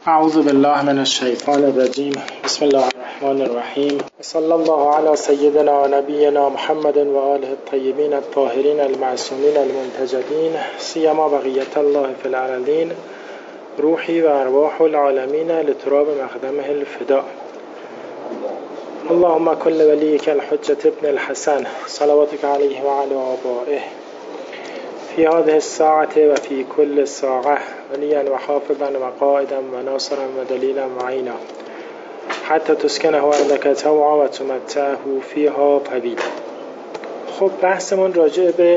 اعوذ بالله من الشیطان الرجیم. بسم الله الرحمن الرحیم. صلی الله علی سیدنا و نبینا محمد و آله الطیبین الطاهرین المعصومین المنتجبین سیما بقیت الله فی الارضین روحی و ارواح العالمین لتراب مقدمه الفداء. اللهم کل ولیک الحجة ابن الحسن صلواتک علیه و علی آبائه فی هذه الساعة و فی کل ساعة ولیا و حافظا و قائدا و ناصرا و دلیلا و عینا حتی تسکنه اردک طوعا و تمتعه فیها طویلا. خب بحثمون راجع به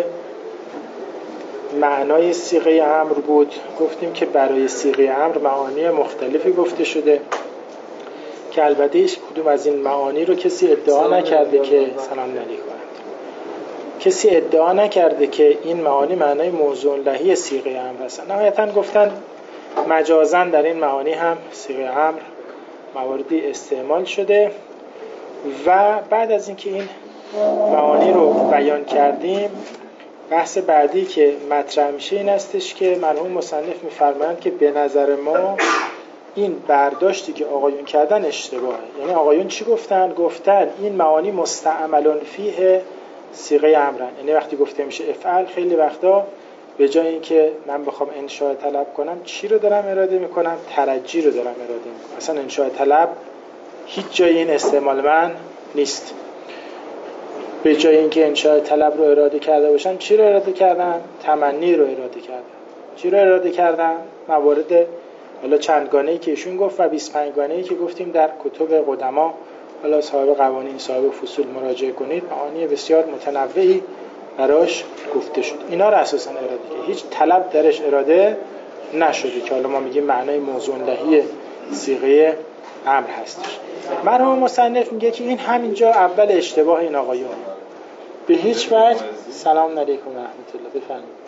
معنای صیغه امر بود. گفتیم که برای صیغه امر معانی مختلفی گفته شده که البته هیچ کدوم از این معانی رو کسی ادعا نکرده که سلام علیکم کسی ادعا نکرده که این معانی معنای موضوع لهی صیغه امر هستن. نهایتاً گفتن مجازاً در این معانی هم صیغه امر مواردی استعمال شده و بعد از اینکه این معانی رو بیان کردیم بحث بعدی که مطرح میشه این استش که مرحوم مصنف میفرمایند که به نظر ما این برداشتی که آقایون کردن اشتباهه. یعنی آقایون چی گفتن؟ گفتن این معانی مستعمل فیه صیغه امرن. یعنی وقتی گفته میشه افعل خیلی وقتا به جای اینکه من بخوام انشاء طلب کنم چی رو دارم اراده میکنم؟ ترجی رو دارم اراده میکنم. اصلا انشاء طلب هیچ جای این استعمال من نیست. به جای اینکه انشاء طلب رو اراده کرده باشن چی رو اراده کردن؟ تمنی رو اراده کردن. چی رو اراده کردن؟ موارد حالا چندگانه‌ای که ایشون گفت و 25 گانه‌ای که گفتیم در کتب قدما، حالا صاحب قوانین صاحب فصول مراجعه کنید، معانی بسیار متنوعی براش گفته شد. اینا رو اساساً اراده که هیچ طلب درش اراده نشده که حالا ما میگیم معنای موضوع لهی صیغه امر هستش. مرحوم مصنف میگه که این همینجا اول اشتباه این آقایون. به هیچ وجه سلام علیکم و رحمت الله بفرمایید.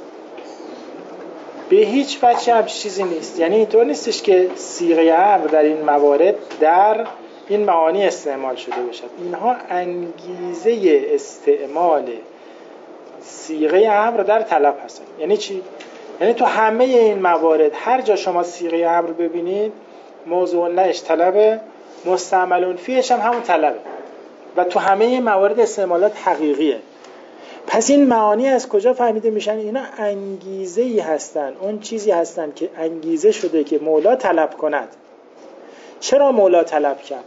به هیچ وجه هم چیزی نیست. یعنی اینطور نیستش که صیغه امر در این موارد در این معانی استعمال شده باشد. اینها انگیزه استعمال صیغه امر در طلب هستن. یعنی چی؟ یعنی تو همه این موارد هر جا شما صیغه امر ببینید موضوع لهش طلبه، مستعمل فیهش هم همون طلبه و تو همه این موارد استعمالات حقیقیه. پس این معانی از کجا فهمیده میشن؟ اینا انگیزه‌ای هستن، اون چیزی هستن که انگیزه شده که مولا طلب کند. چرا مولا طلب کرد؟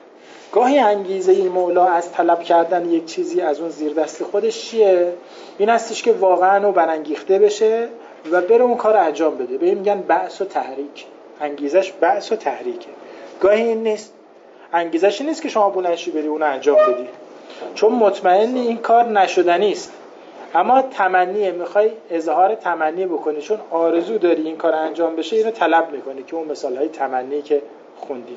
گاهی انگیزه این مولا از طلب کردن یک چیزی از اون زیر دست خودش چیه؟ این هستش که واقعا او برانگیخته بشه و بره اون کار انجام بده. به این میگن بعث و تحریک. انگیزش بعث و تحریکه. گاهی این نیست. انگیزش این نیست که شما بلند شی بری اون انجام بدی، چون مطمئنی این کار نشدنی است، اما تمنیه، میخوای اظهار تمنی بکنی چون آرزو داری این کار انجام بشه، اینو طلب میکنی که اون مثالهای تمنی که خوندی.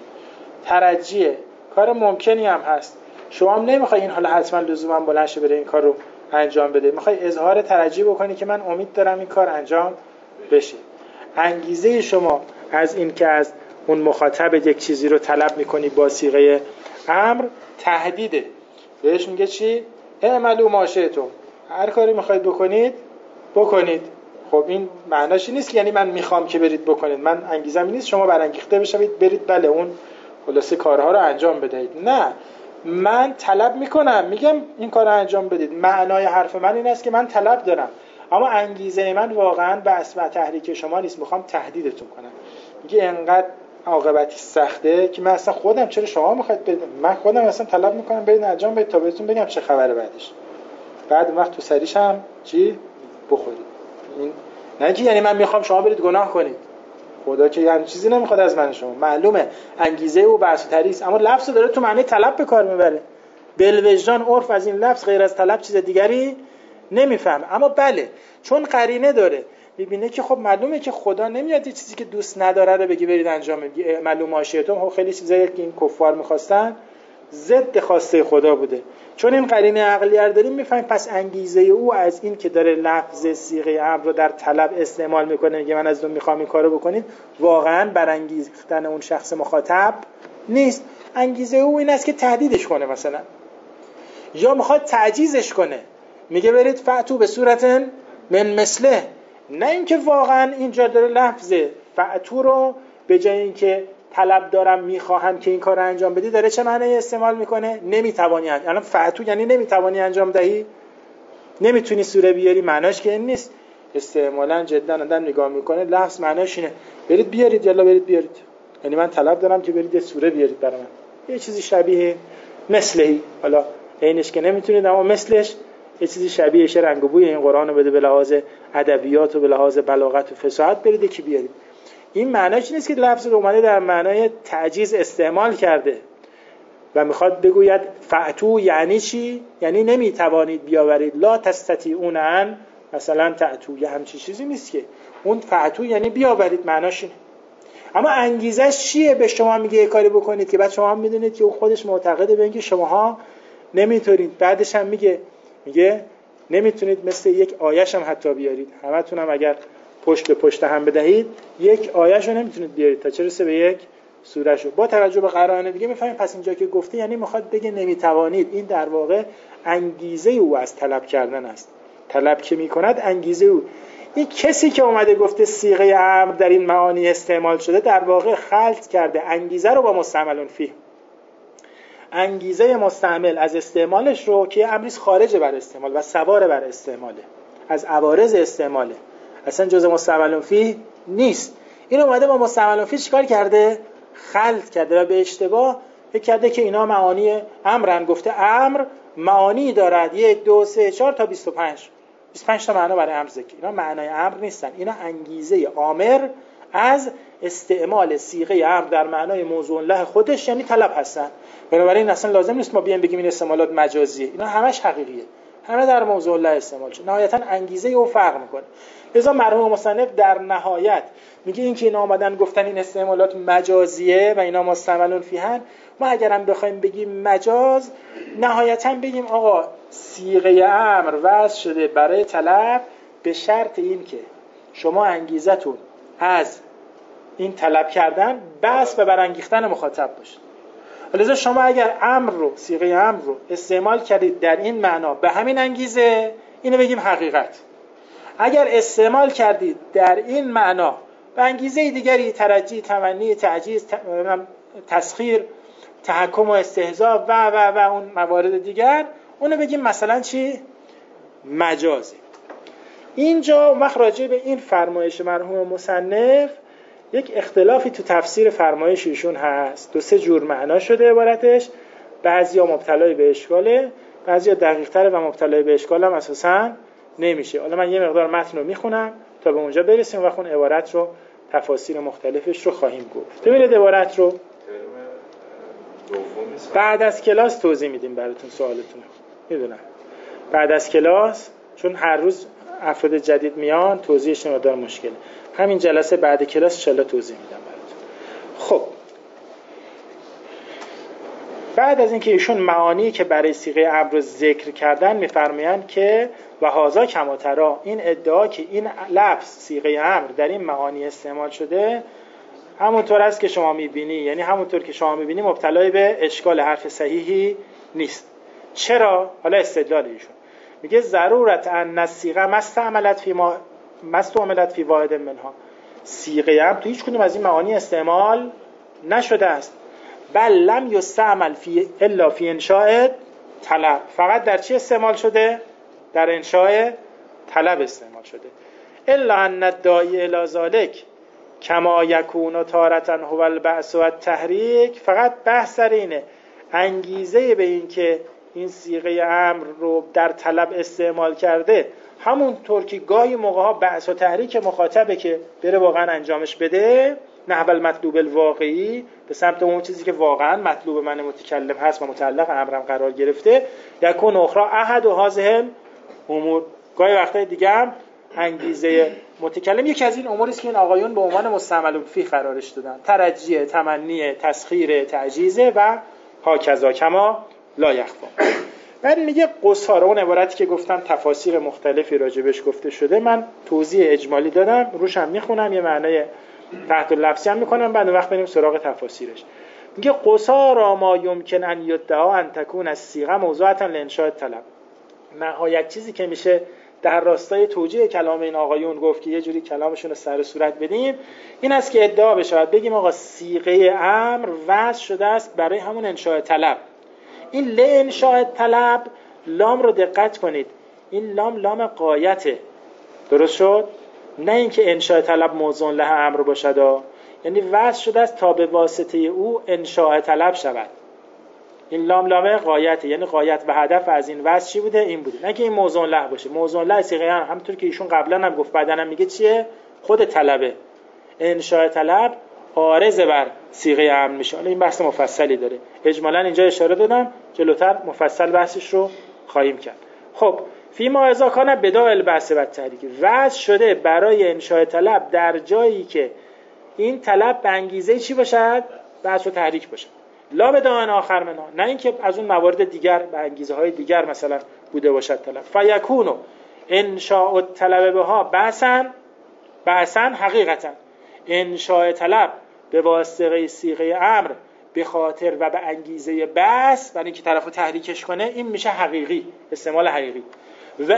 ترجیه، کار ممکنی هم هست، شما هم نمیخوای این حالا حتما لزوما بلند شه بره این کار رو انجام بده، میخوای اظهار ترجی بکنی که من امید دارم این کار انجام بشه. انگیزه شما از این که از اون مخاطب یک چیزی رو طلب میکنی با صیغه امر تهدیده. بهش میگه چی؟ اعملوا ما شئتم، هر کاری میخواید بکنید بکنید. خب این معناش نیست که یعنی من میخوام که برید بکنید، من انگیزم نیست شما برانگیخته بشید برید بله اون خلاصه کارها رو انجام بدهید. نه، من طلب میکنم، میگم این کار رو انجام بدید. معنای حرف من این است که من طلب دارم، اما انگیزه من واقعا بس و تحریک شما نیست، میخوام تهدیدتون کنم. میگه انقدر عاقبتی سخته که من اصلا خودم، چرا شما میخواید برید، من خودم اصلا طلب میکنم برید انجام بدید تا بهتون بگم چه خبره بعدش. بعد وقت تو سریش هم چی بخورید. این نه که یعنی من میخوام شما برید گناه کنید، خدا که یعنی چیزی نمیخواد از من شما. معلومه انگیزه او بحث تریس، اما لفظ داره تو معنی طلب به کار میبره. بالوجدان عرف از این لفظ غیر از طلب چیز دیگری نمیفهم. اما بله چون قرینه داره میبینه که خب معلومه که خدا نمیاد یه چیزی که دوست نداره رو بگی برید انجام بدید. معلومه ماشیتون خیلی چیزایی که این کفار میخواستن ضد خواسته خدا بوده. چون این قرینه عقلی رو داریم میفهمیم پس انگیزه او از این که داره لفظ صیغه امر رو در طلب استعمال میکنه، میگه من از اون میخوام این کارو بکنید، واقعا برانگیختن اون شخص مخاطب نیست. انگیزه او این است که تهدیدش کنه مثلا، یا میخواد تعجیزش کنه، میگه برید فأتو به صورت من مثله. نه اینکه واقعا اینجا داره لفظ فأتو رو به جای اینکه طلب دارم میخواهم که این کار رو انجام بدی، داره چه معنی استعمال میکنه؟ نمیتوانی. الان فعتو یعنی نمیتوانی انجام دهی، نمیتونی سوره بیاری، معناش که این نیست. استعمالا جدا آدم نگاه میکنه لفظ معناش اینه برید بیارید، یلا برید بیارید، یعنی من طلب دارم که برید یه سوره بیارید برای من، یه چیزی شبیه مثلهی، حالا عینش که نمیتونید اما مثلش یه چیزی شبیهش، رنگ و بوی این قرآن رو بده به لحاظ ادبیات و به لحاظ بلاغت و فصاحت، برید یکی بیارید. این معناش نیست که لفظ رو اومده در معنای تعجیز استعمال کرده و میخواد بگوید فعتو یعنی چی؟ یعنی نمیتوانید بیاورید، لا تستطیعون ان مثلا تعتو، یه همچین چیزی نیست که اون فعتو یعنی بیاورید، معناش اینه. اما انگیزش چیه؟ به شما میگه یه کاری بکنید که بعد شما هم میدونید که اون خودش معتقده به اینکه شماها نمیتونید. بعدش هم میگه نمیتونید، مثل یک آیش هم حتی بیارید، همتون هم اگر پشت به پشت هم بدهید یک آیش رو نمیتونید بیارید تا چه رسه به یک سوره شو. با توجه به قرائن دیگه میفهمید پس اینجا که گفته یعنی میخواد بگه نمیتوانید. این در واقع انگیزه او از طلب کردن است. طلب که میکند انگیزه او. این کسی که اومده گفته صیغه امر در این معانی استعمال شده در واقع خلط کرده انگیزه رو با مستعمل فیه. انگیزه مستعمل از استعمالش رو که امریز خارج بر استعمال و سوار بر استعماله، از عوارض استعماله، اصلا جزء مستعمل فیه نیست. این اومده با مستعمل فیه چیکار کرده؟ خلط کرده و به اشتباه فکر کرده که اینا معانی امرن. گفته امر معانی دارد 1 2 3 4 تا 25 تا معنا برای امر ذکر. اینا معنای امر نیستن، اینا انگیزه آمر از استعمال صیغه امر در معنای موضوع له خودش، یعنی طلب هستن. بنابراین اصلا لازم نیست ما بیایم بگیم این استعمالات مجازیه، اینا همش حقیقیه، همه در موضوع له استعمال شده. نهایتا انگیزه او فرق میکنه. لذا مرحوم مصنف در نهایت میگه این که اینا آمدن گفتن این استعمالات مجازیه و اینا مستعملون فیهن، ما اگرم بخوایم بگیم مجاز، نهایتا بگیم آقا صیغه امر وضع شده برای طلب به شرط این که شما انگیزتون از این طلب کردن بس و برانگیختن مخاطب باشه. لذا شما اگر امر رو، صیغه امر رو استعمال کردید در این معنا به همین انگیزه، اینو بگیم حقیقت. اگر استعمال کردید در این معنا به انگیزه دیگری، ترجی، تمنی، تعجیز، تسخیر، تحکم و استهزاء و اون موارد دیگر، اونو بگیم مثلا چی؟ مجازی. اینجا وقت راجع به این فرمایش مرحوم مصنف یک اختلافی تو تفسیر فرمایش ایشون هست. 2-3 جور معنا شده عبارتش، بعضیا مبتلای به اشکاله، بعضیا دقیق تره و مبتلای به اشکال هم اساساً نمیشه. حالا من یه مقدار متن رو میخونم تا به اونجا برسیم و اون عبارت رو تفاسیر مختلفش رو خواهیم گفت. ببینید عبارت رو بعد از کلاس توضیح میدیم براتون، سوالتون میدونم بعد از کلاس، چون هر روز افراد جدید میان توضیحش مقدار مشکله. همین جلسه بعد کلاس ان شاءالله توضیح میدم براتون. خب بعد از اینکه ایشون معانی که برای صیغه امر رو ذکر کردن میفرمایند که و هذا کما تری، این ادعا که این لفظ صیغه امر در این معانی استعمال شده همونطور است که شما میبینی، یعنی همونطور که شما میبینی مبتلای به اشکال حرف صحیحی نیست. چرا؟ حالا استدلال ایشون میگه ضرورت ان الصیغه مستعملت فی واحد منها، صیغه امر تو هیچ کدوم از این معانی استعمال نشده است. بل لم یستعمل فی الا فی انشاء طلب، فقط در چی استعمال شده؟ در انشاء طلب استعمال شده. الا ان الداعی الی ذلک کما یکون تارة هو البعث و التحریک، فقط بحث سر اینه انگیزه به این که این صیغه امر رو در طلب استعمال کرده همونطور که گاهی موقعها بعث و تحریک مخاطبه که بره واقعا انجامش بده، نحو المطلوب الواقعی، به سمت اون چیزی که واقعا مطلوب من متکلم هست و متعلق امرم قرار گرفته. یکون اخرى احد و هذه امور، گاهی وقتای دیگه هم انگیزه متکلم یکی از این اموری است که این آقایون به عنوان مستعمل فیه قرارش دادن، ترجیه، تمنی، تسخیر، تعجیزه و هاکذا کما لا یخفا. بعد میگه قصار، اون عبارتی که گفتم تفاسیر مختلفی راجبش گفته شده، من توضیح اجمالی دادم، روشم میخونم، یه معنی تحت اللفظی هم میکنم، بعد وقت بریم سراغ تفاسیرش. میگه قصار ما یمکن ان یدعا ان تکون الصیغه موضوعا لانشاء طلب، نهایت چیزی که میشه در راستای توجیه کلام این آقایون گفت که یه جوری کلامشون رو سر و صورت بدیم، این است که ادعا بشه بگیم آقا صیغه امر وضع شده است برای همون انشاء طلب. این لانشاء طلب، لام رو دقت کنید، این لام غایته، درست شد؟ نه اینکه انشاء طلب موضوع له امر باشد، یعنی وضع شده است تا به واسطه او انشاء طلب شود. این لام غایته، یعنی غایت و هدف از این وضع چی بوده؟ این بوده، نه که این موضوع له باشه. موضوع له صیغه همونطور که ایشون قبلا هم گفت، بعدن هم میگه چیه؟ خود طلبه. انشاء طلب عارض بر صیغه امر میشه. حالا این بحث مفصلی داره، اجمالا اینجا اشاره دادم، جلوتر مفصل بحثش رو خواهیم کرد. خب فیما اذا کان بداء البعث و التحریک، وضع شده برای انشاء طلب در جایی که این طلب به انگیزه چی باشد؟ بحث و تحریک باشد. لا بداء آخر منها، نه اینکه از اون موارد دیگر به انگیزه های دیگر مثلا بوده باشد طلب. فیکون انشاء الطلب بها بعثا حقیقتا، انشاء طلب به واسطه صیغه امر به خاطر و به انگیزه بس، برای اینکه طرفو تحریکش کنه، این میشه حقیقی، استعمال حقیقی. و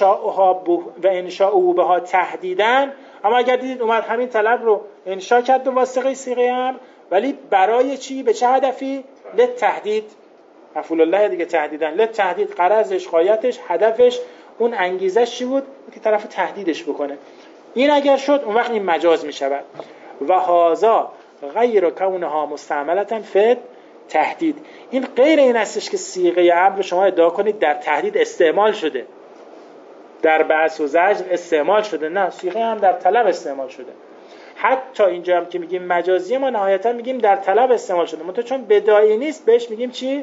انشاء بها تهدیدن، اما اگر دیدید اومد همین طلب رو انشاء کرد به واسطه صیغه امر، ولی برای چی؟ به چه هدفی؟ للتهدید. مفعول الله دیگه، تهدیدن، للتهدید، غرضش، غایتش، هدفش، اون انگیزش چی بود؟ که طرفو تهدیدش بکنه. این اگر شد اون وقت این مجاز می شود. و هذا غیر کونها مستعملة فی تهدید، این غیر این استش که صیغه امر شما ادعا کنید در تهدید استعمال شده، در بعث و زجر استعمال شده. نه، صیغه امر در طلب استعمال شده. حتی اینجا هم که میگیم مجازی، ما نهایتا میگیم در طلب استعمال شده، منتها چون بدایی نیست بهش میگیم چی؟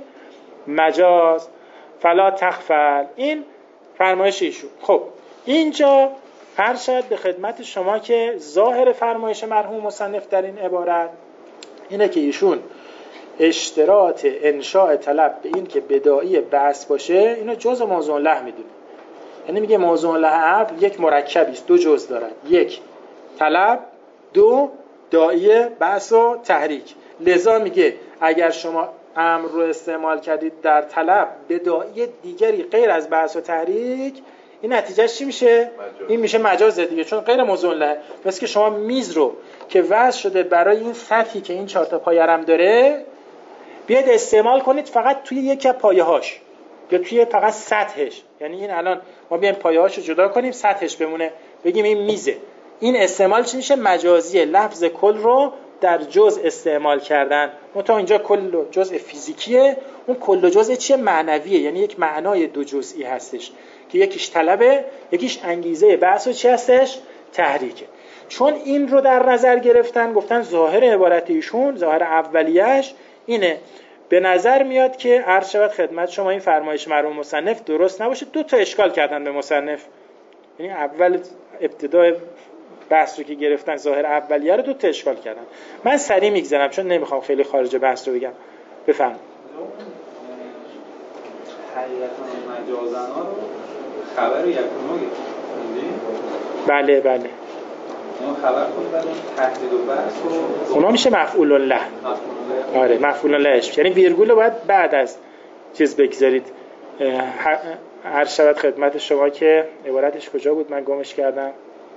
مجاز. فلا تغفل، این فرمایش ایشون. خب اینجا عرض شد به خدمت شما که ظاهر فرمایش مرحوم مصنف در این عبارت اینه که ایشون اشتراط انشاء طلب به این که بدایی بحث باشه اینو جزء موضوع له میدونه. یعنی میگه موضوع له امر یک مرکبی است، دو جزء دارد، یک طلب، دو داعی بحث و تحریک. لذا میگه اگر شما امر رو استعمال کردید در طلب به داعی دیگری غیر از بحث و تحریک، این نتیجهش چی میشه؟ مجاز. این میشه مجاز دیگه، چون غیر موضوع له. مثل که شما میز رو که وضع شده برای این سطحی که این 4 تا پایه‌رم داره، بیاید استعمال کنید فقط توی یک از پایه‌هاش یا توی فقط سطحش. یعنی این الان ما بیایم پایه‌هاشو جدا کنیم، سطحش بمونه، بگیم این میزه. این استعمال چی میشه؟ مجازیه. لفظ کل رو در جزء استعمال کردن. منتها اینجا کل و جزء فیزیکیه، اون کل و جزء چیه؟ معنویه. یعنی یک معنای دو جزئی هستش که یکیش طلبه، یکیش انگیزه بحث و چی هستش؟ تحریکه. چون این رو در نظر گرفتن، گفتن ظاهر عبارت ایشون، ظاهر اولیش اینه، به نظر میاد که عرض شود خدمت شما این فرمایش مرحوم مصنف درست نباشه. 2 تا اشکال کردن به مصنف. یعنی اول ابتدای بحث رو که گرفتن ظاهر اولیه رو 2 تا اشکال کردن. من سریع میگذرم چون نمیخوام خیلی خارج بحث رو بگم. بفرمایید. حقیقتا مجازنا رو خبر یکونو گفتیم. بله بله. اون خبر خود بعد تهدید و بحث رو اونا میشه مفعول له. آره مفعول لهش، یعنی ویرگول رو باید بعد از چیز بگذارید. هر شود خدمت شما که عبارتش کجا بود؟ من گمش کردم.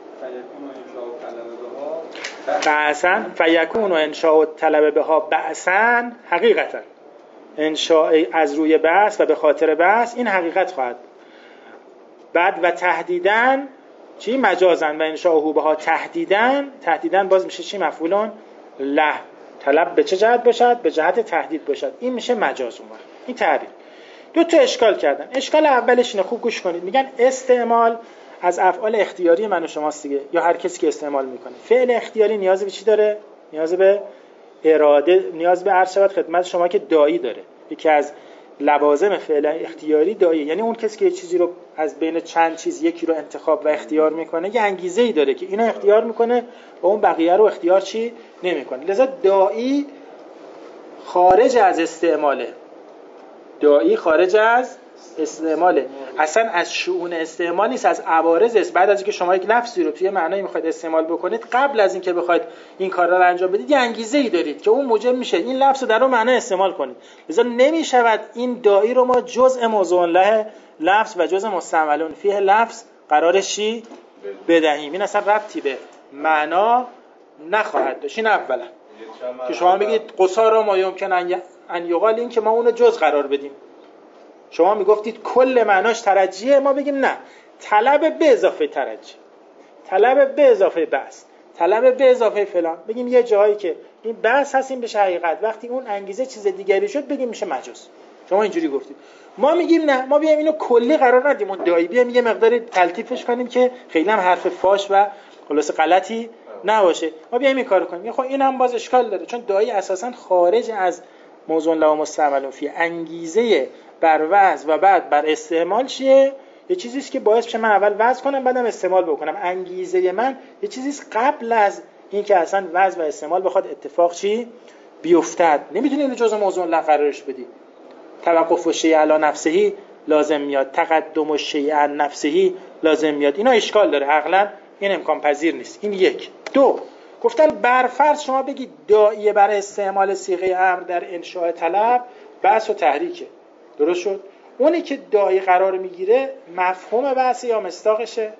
بعثاً فیکون و انشاء الطلب بها بعثاً حقیقتا، انشاء از روی بحث و به خاطر بحث این حقیقت خواهد. بعد و تهدیدن چی؟ مجازن. و انشاء بها تهدیدن باز میشه چی؟ مفعولون له. طلب به چه جهت باشد؟ به جهت تهدید باشد، این میشه مجاز. اون این تعبیر. 2 تا اشکال کردن. اشکال اولش اینه، خوب گوش کنید، میگن استعمال از افعال اختیاری من و شماست دیگه، یا هر کسی که استعمال میکنه. فعل اختیاری نیاز به چی داره؟ نیاز به اراده، نیاز به عرض شود خدمت شما که داعی داره. یکی از لوازم فعل اختیاری داعی، یعنی اون کسی که یه چیزی رو از بین چند چیز یکی رو انتخاب و اختیار میکنه، یه انگیزه‌ای داره که اینو اختیار میکنه و اون بقیه رو اختیار چی نمیکنه. لذا داعی خارج از استعماله. داعی خارج از استعماله، اصلا از شؤون استعمال نیست، از عوارض است. بعد از اینکه شما یک لفظی رو توی معنایی میخواید استعمال بکنید، قبل از اینکه بخواید این کار را انجام بدید یه انگیزه‌ای دارید که اون موجب میشه این لفظ رو در اون معنی استعمال کنید. لذا نمیشود این داعی رو ما جزء موضوع له لفظ و جزء مستعملون فیه لفظ قرارش چی؟ بدهیم. این اصلا ربطی به معنا نخواهد داشت. این اولا که شما بگید قصارا ما یمکن ان یقال، این که ما اونو جز قرار بدیم. شما میگفتید کل معناش ترجیه، ما بگیم نه، طلب به اضافه ترجیح، طلب به اضافه بحث، طلب به اضافه فلان. بگیم یه جایی که این بحث هست این بشه حقیقت، وقتی اون انگیزه چیز دیگری شد بگیم میشه مجاز. شما اینجوری گفتید. ما میگیم نه، ما بیایم اینو کلی قرار ندیم، اون دایی بیایم یه مقدار تلطیفش کنیم که خیلی هم حرف فاش و خلاص غلطی نباشه. ما بیایم این کارو کنیم. خب اینم باز اشکال داره، چون دایی اساسا خارج از موضوع لا مستعمل فی، انگیزه بر وضع و بعد بر استعمال چیه؟ یه چیزی است که باعث بشه من اول وضع کنم بعدم استعمال بکنم. انگیزه من یه چیزی است قبل از این که اصلا وضع و استعمال بخواد اتفاق چی بیفتد. نمیتونی اینو جزء موضوع لا قرارش بدی. توقف الشیء علی نفسه لازم میاد، تقدم الشیء عن نفسه لازم میاد. اینا اشکال داره، عقلا این امکان پذیر نیست. این یک. دو، گفتن برفرض شما بگید داعیه برای استعمال صیغه امر در انشاء طلب بحث و تحریکه. درست شد؟ اونی که داعی قرار میگیره مفهوم بحث یا مصداقشه.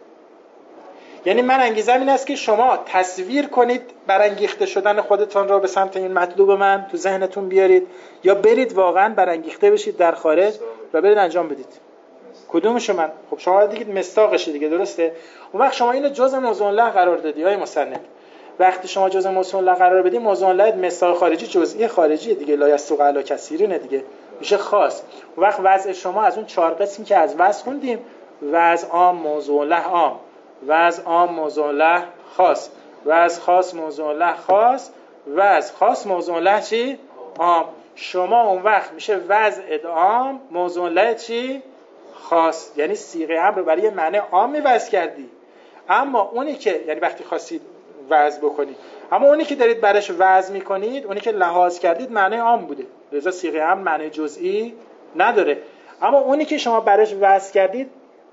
یعنی من انگیزم این است که شما تصویر کنید برانگیخته شدن خودتان را به سمت این مطلوب من تو ذهنتون بیارید، یا برید واقعا برانگیخته بشید در خارج و برید انجام بدید. کدومشو من؟ خب شما دیگه مصداقشه دیگه، درسته؟ اون وقت شما اینو جزء موضوع له قرار دادی های مصنف. وقتی شما جزء موضوع له قرار بدی، موضوع له مصداق خارجی جزئی خارجی دیگه، لا یسوق علی کثیرین دیگه، میشه خاص. اون وقت وضع شما از اون 4 قسمی که از وضع خوندیم، وضع عام، موضوع له عام، وضع عام، موضوع له خاص، وضع خاص، موضوع له خاص، وضع خاص، موضوع له چی؟ عام. شما اون وقت میشه وضع عام، موضوع له چی؟ خاص. یعنی صیغه امر رو برای معنی عام وضع کردی، اما اونی که یعنی وقتی خواستید وضع بکنید، اما اونی که دارید برش وضع میکنید، اونی که لحاظ کردید معنی عام بوده، لذا صیغه امر معنی جزئی نداره. اما اونی که شما برش وضع کردید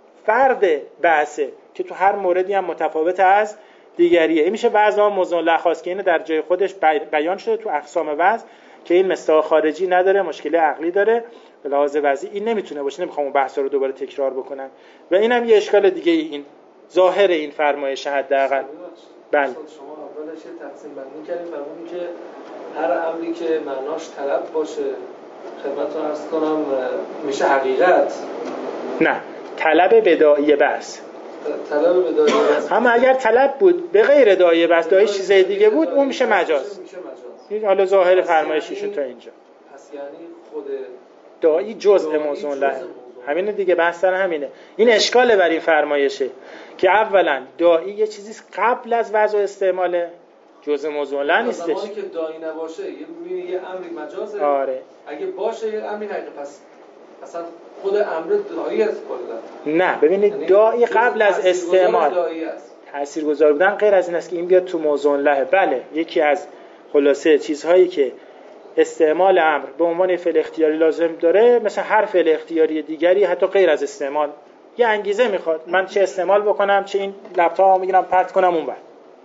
فرد بحثه که تو هر موردی هم متفاوت از دیگریه. این میشه وضع عام موضوع له خاص که اینو در جای خودش بیان شده تو اقسام وضع که این مصداق خارجی نداره، مشکل عقلی داره به لحاظ وضعی. این نمیتونه باشه، نمیخوام اون بحثا رو دوباره تکرار بکنم. و اینم یه اشکال دیگه این ظاهر این فرمایش حداقل. بله شما اولش تقسیم بندی کردیم فرمودید که هر امری که معناش طلب باشه، خدمتتون عرض کنم میشه حقیقت. نه، طلب بداعی بس. طلب بداعی بس. اما اگر طلب بود به غیر داعی بس، داعی چیز دیگه بود، اون میشه مجاز. این حالا ظاهر فرمایشیشون تا اینجا. پس یعنی خود داعی جزء موضوع له. همینه دیگه، بحث سر همینه. این اشکاله بر این فرمایشه که اولا داعی یه چیزی قبل از وضع و استعماله، جزء موضوع له نیستش. زمانی که داعی نباشه یه امری مجازه. آره. اگه باشه یه امری حقیقت، پس اصلا خود امر داعی است کلا. نه ببینید داعی قبل از استعمال تاثیرگذار بودن غیر از این است که این بیاد تو موضوع له. بله، یکی از خلاصه چیزهایی که استعمال امر به عنوان فعل اختیاری لازم داره، مثلا هر فعل اختیاری دیگری حتی غیر از استعمال یه انگیزه میخواد، من چه استعمال بکنم، چه این لپتاپو میگیرم پرت کنم اونور،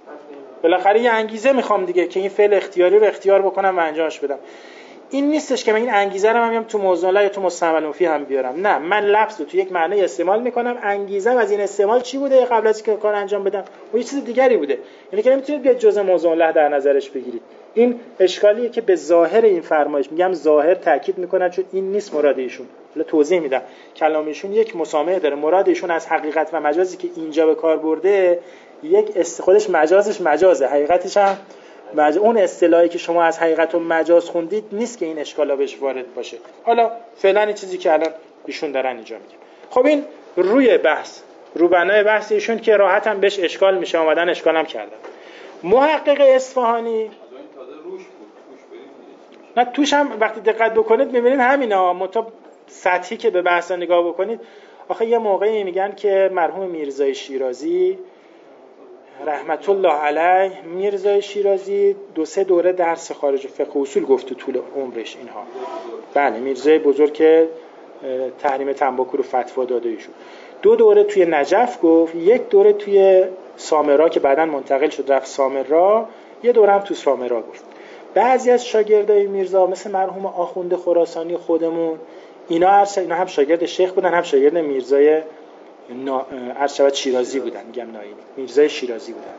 بالاخره یه انگیزه میخوام دیگه که این فعل اختیاری رو اختیار بکنم و انجامش بدم. این نیستش که من این انگیزه رو میام تو موضوع له یا تو مستعمل فی هم بیارم. نه، من لفظ رو تو یک معنی استعمال میکنم، انگیزم از این استعمال چی بوده قبل از اینکه کار انجام بدم؟ اون یه چیز دیگری بوده. یعنی که نمیتونید بیاد جزء موضوع له در نظرش بگیرید. این اشکالیه که به ظاهر این فرمایش، میگم ظاهر تاکید میکنن چون این نیست مراد ایشون. حالا توضیح میدم. کلام ایشون یک مسامحه داره. مراد ایشون از حقیقت و مجازی که اینجا به کار برده، یک خودش مجازش مجازه، حقیقتش هم اون اصطلاحی که شما از حقیقت و مجاز خوندید نیست که این اشکالا بهش وارد باشه. حالا فعلا این چیزی که الان ایشون دارن اینجا میگن. خب این روی بحث، رو بنای بحث ایشون که راحت هم بهش اشکال میشه، اومدن اشکال هم کردن. محقق اصفهانی نه توش هم وقتی دقت بکنید میبینید همینا، متا سطحی که به بحثا نگاه بکنید. آخه یه موقعی میگن که مرحوم میرزای شیرازی رحمت الله علیه، میرزای شیرازی 2-3 دوره درس خارج فقه اصول گفت تو طول عمرش اینها. بله، میرزای بزرگ که تحریم تنباکو رو فتوا داده ایشون 2 دوره توی نجف گفت، 1 دوره توی سامرا که بعداً منتقل شد رفت سامرا، 1 دوره هم تو سامرا گفت. بعضی از شاگردای میرزا مثل مرحوم آخوند خراسانی خودمون، اینا هم شاگرد شیخ بودن، هم شاگرد میرزای ارشد شیرازی بودن، میگم ناینی، میرزای شیرازی بودن.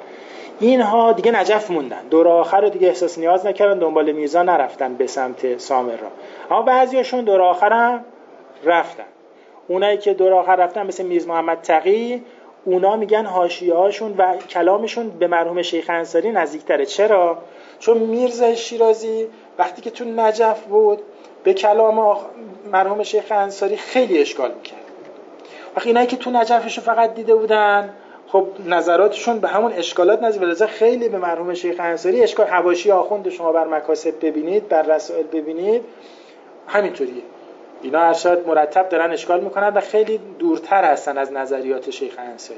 اینها دیگه نجف موندن، دور آخر رو دیگه احساس نیاز نکردن، دنبال میرزا نرفتن به سمت سامرا. اما بعضیاشون دور آخر هم رفتن. اونایی که دور آخر رفتن مثل میرزا محمد تقی، اونا میگن حاشیه‌هاشون و کلامشون به مرحوم شیخ انصاری نزدیک‌تره. چرا؟ چون میرزا شیرازی وقتی که تو نجف بود به کلام مرحوم شیخ انصاری خیلی اشکال میکرد. وقتی اینایی که تو نجفشو فقط دیده بودن، خب نظراتشون به همون اشکالات نزدیک، ولذا خیلی به مرحوم شیخ انصاری اشکال. حواشی آخوند شما بر مکاسب ببینید، بر رسائل ببینید، همینطوریه. اینا ارشاد مرتب دارن اشکال میکنن و خیلی دورتر هستن از نظریات شیخ انصاری.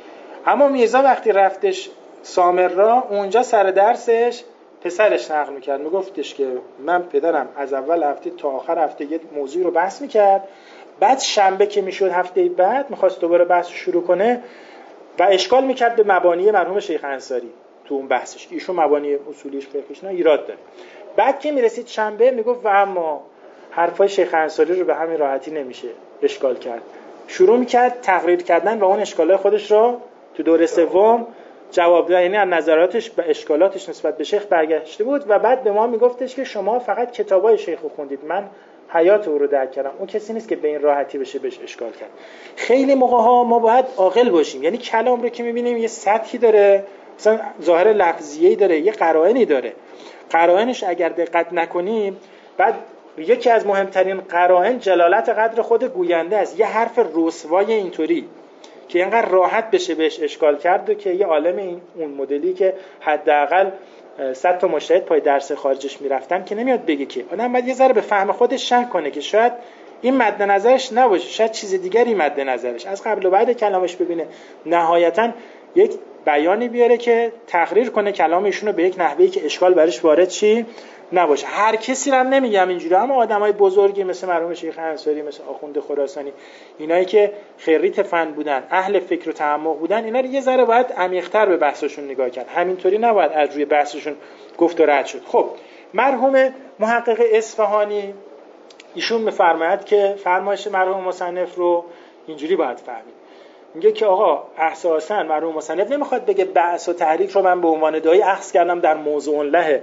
اما میرزا وقتی رفتش سامرا، اونجا سر درسش پسرش نقل میکرد، میگفتش که من پدرم از اول هفته تا آخر هفته یه موضوعی رو بحث میکرد، بعد شنبه که میشد هفته بعد میخواست دوباره بحث شروع کنه و اشکال میکرد به مبانی مرحوم شیخ انصاری تو اون بحثش. ایشون مبانی اصولیش فقهیش نه ایراد داره. بعد که میرسید شنبه میگفت و اما حرفای شیخ انصاری رو به همین راحتی نمیشه اشکال کرد. شروع میکرد تقریر کردن و اون اشکالات خودش رو تو دوره سوم جواب داد، یعنی از نظراتش و اشکالاتش نسبت به شیخ برگشته بود و بعد به ما میگفتش که شما فقط کتابای شیخ رو خوندید، من حیات او رو درک کردم، اون کسی نیست که به این راحتی بشه بهش اشکال کرد. خیلی موقع ها ما باید عاقل باشیم، یعنی کلام رو که میبینیم یه سطحی داره، مثلا ظاهر لفظیه‌ای داره، یه قرائنی داره، قرائنش اگر دقت نکنیم، بعد یکی از مهمترین قرائن جلالت قدر خود گوینده است. یه حرف رسوای اینطوری که اینقدر راحت بشه بهش اشکال کرد و که یه عالم اون مدلی که حداقل 100 تا مجتهد پای درس خارجش میرفتن که نمیاد بگه که آدم باید یه ذره به فهم خودش شک کنه که شاید این مد نظرش نباشه، شاید چیز دیگری مد نظرش، از قبل و بعد کلامش ببینه، نهایتاً یک بیانی بیاره که تقریر کنه کلام ایشونو به یک نحوهی که اشکال برش وارد چی نباشه. هر کسی رو هم نمیگم اینجوری، اما آدمای بزرگی مثل مرحوم شیخ انصاری، مثل آخوند خراسانی، اینایی که خریت فن بودن، اهل فکر و تعمق بودن، اینا رو یه ذره باید عمیق‌تر به بحثشون نگاه کرد، همینطوری نباید از روی بحثشون گفت و رد شد. خب مرحوم محقق اصفهانی ایشون میفرماید که فرمایش مرحوم مصنف رو اینجوری باید فهمید. میگه که آقا اساساً مرحوم مصنف نمیخواد بگه بحث و تحریک رو من به عنوان دایی اخذ کردم در موضوع له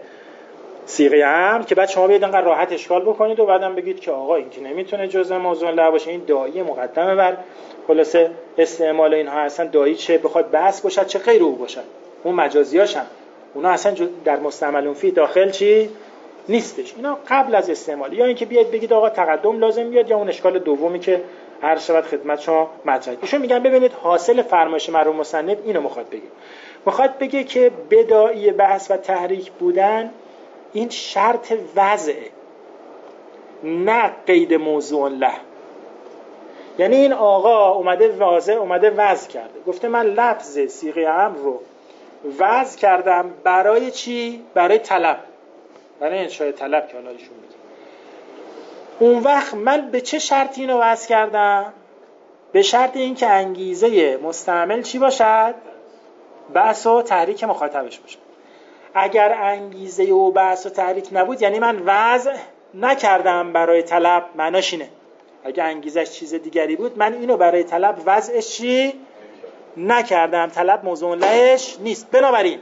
صیغه امر که بعد شما بیاید انقدر راحت اشکال بکنید و بعدم بگید که آقا این که نمیتونه جزء موضوع له باشه، این دایی مقدمه بر خلاصه استعمال اینها، اصلا دایی چه بخواد بحث باشد چه غیر او باشد، اون مجازیاش هم اونا اصلا در مستعملون فی داخل چی نیستش، اینا قبل از استعمال. یا اینکه بیاید بگید آقا تقدم لازم بیاد، یا اون اشکال دومی که هر شود خدمت شما مطرح. ایشون میگن ببینید حاصل فرمایش مرحوم مصنف اینو میخواد بگه که بداعی بحث و تحریک بودن این شرط وضعه، نه قید موضوع له. یعنی این آقا اومده واضح اومده وضع کرده، گفته من لفظ صیغه امر رو وضع کردم برای چی؟ برای طلب، برای انشاء طلب که حالا ایشون میگه. اون وقت من به چه شرطی اینو وضع کردم؟ به شرط این که انگیزه مستعمل چی باشد؟ بحث و تحریک مخاطبش باشد. اگر انگیزه و بحث و تحریک نبود، یعنی من وضع نکردم برای طلب، معناش اینه. اگر انگیزش چیز دیگری بود، من اینو برای طلب وضعش چی نکردم، طلب موضوع لهش نیست. بنابراین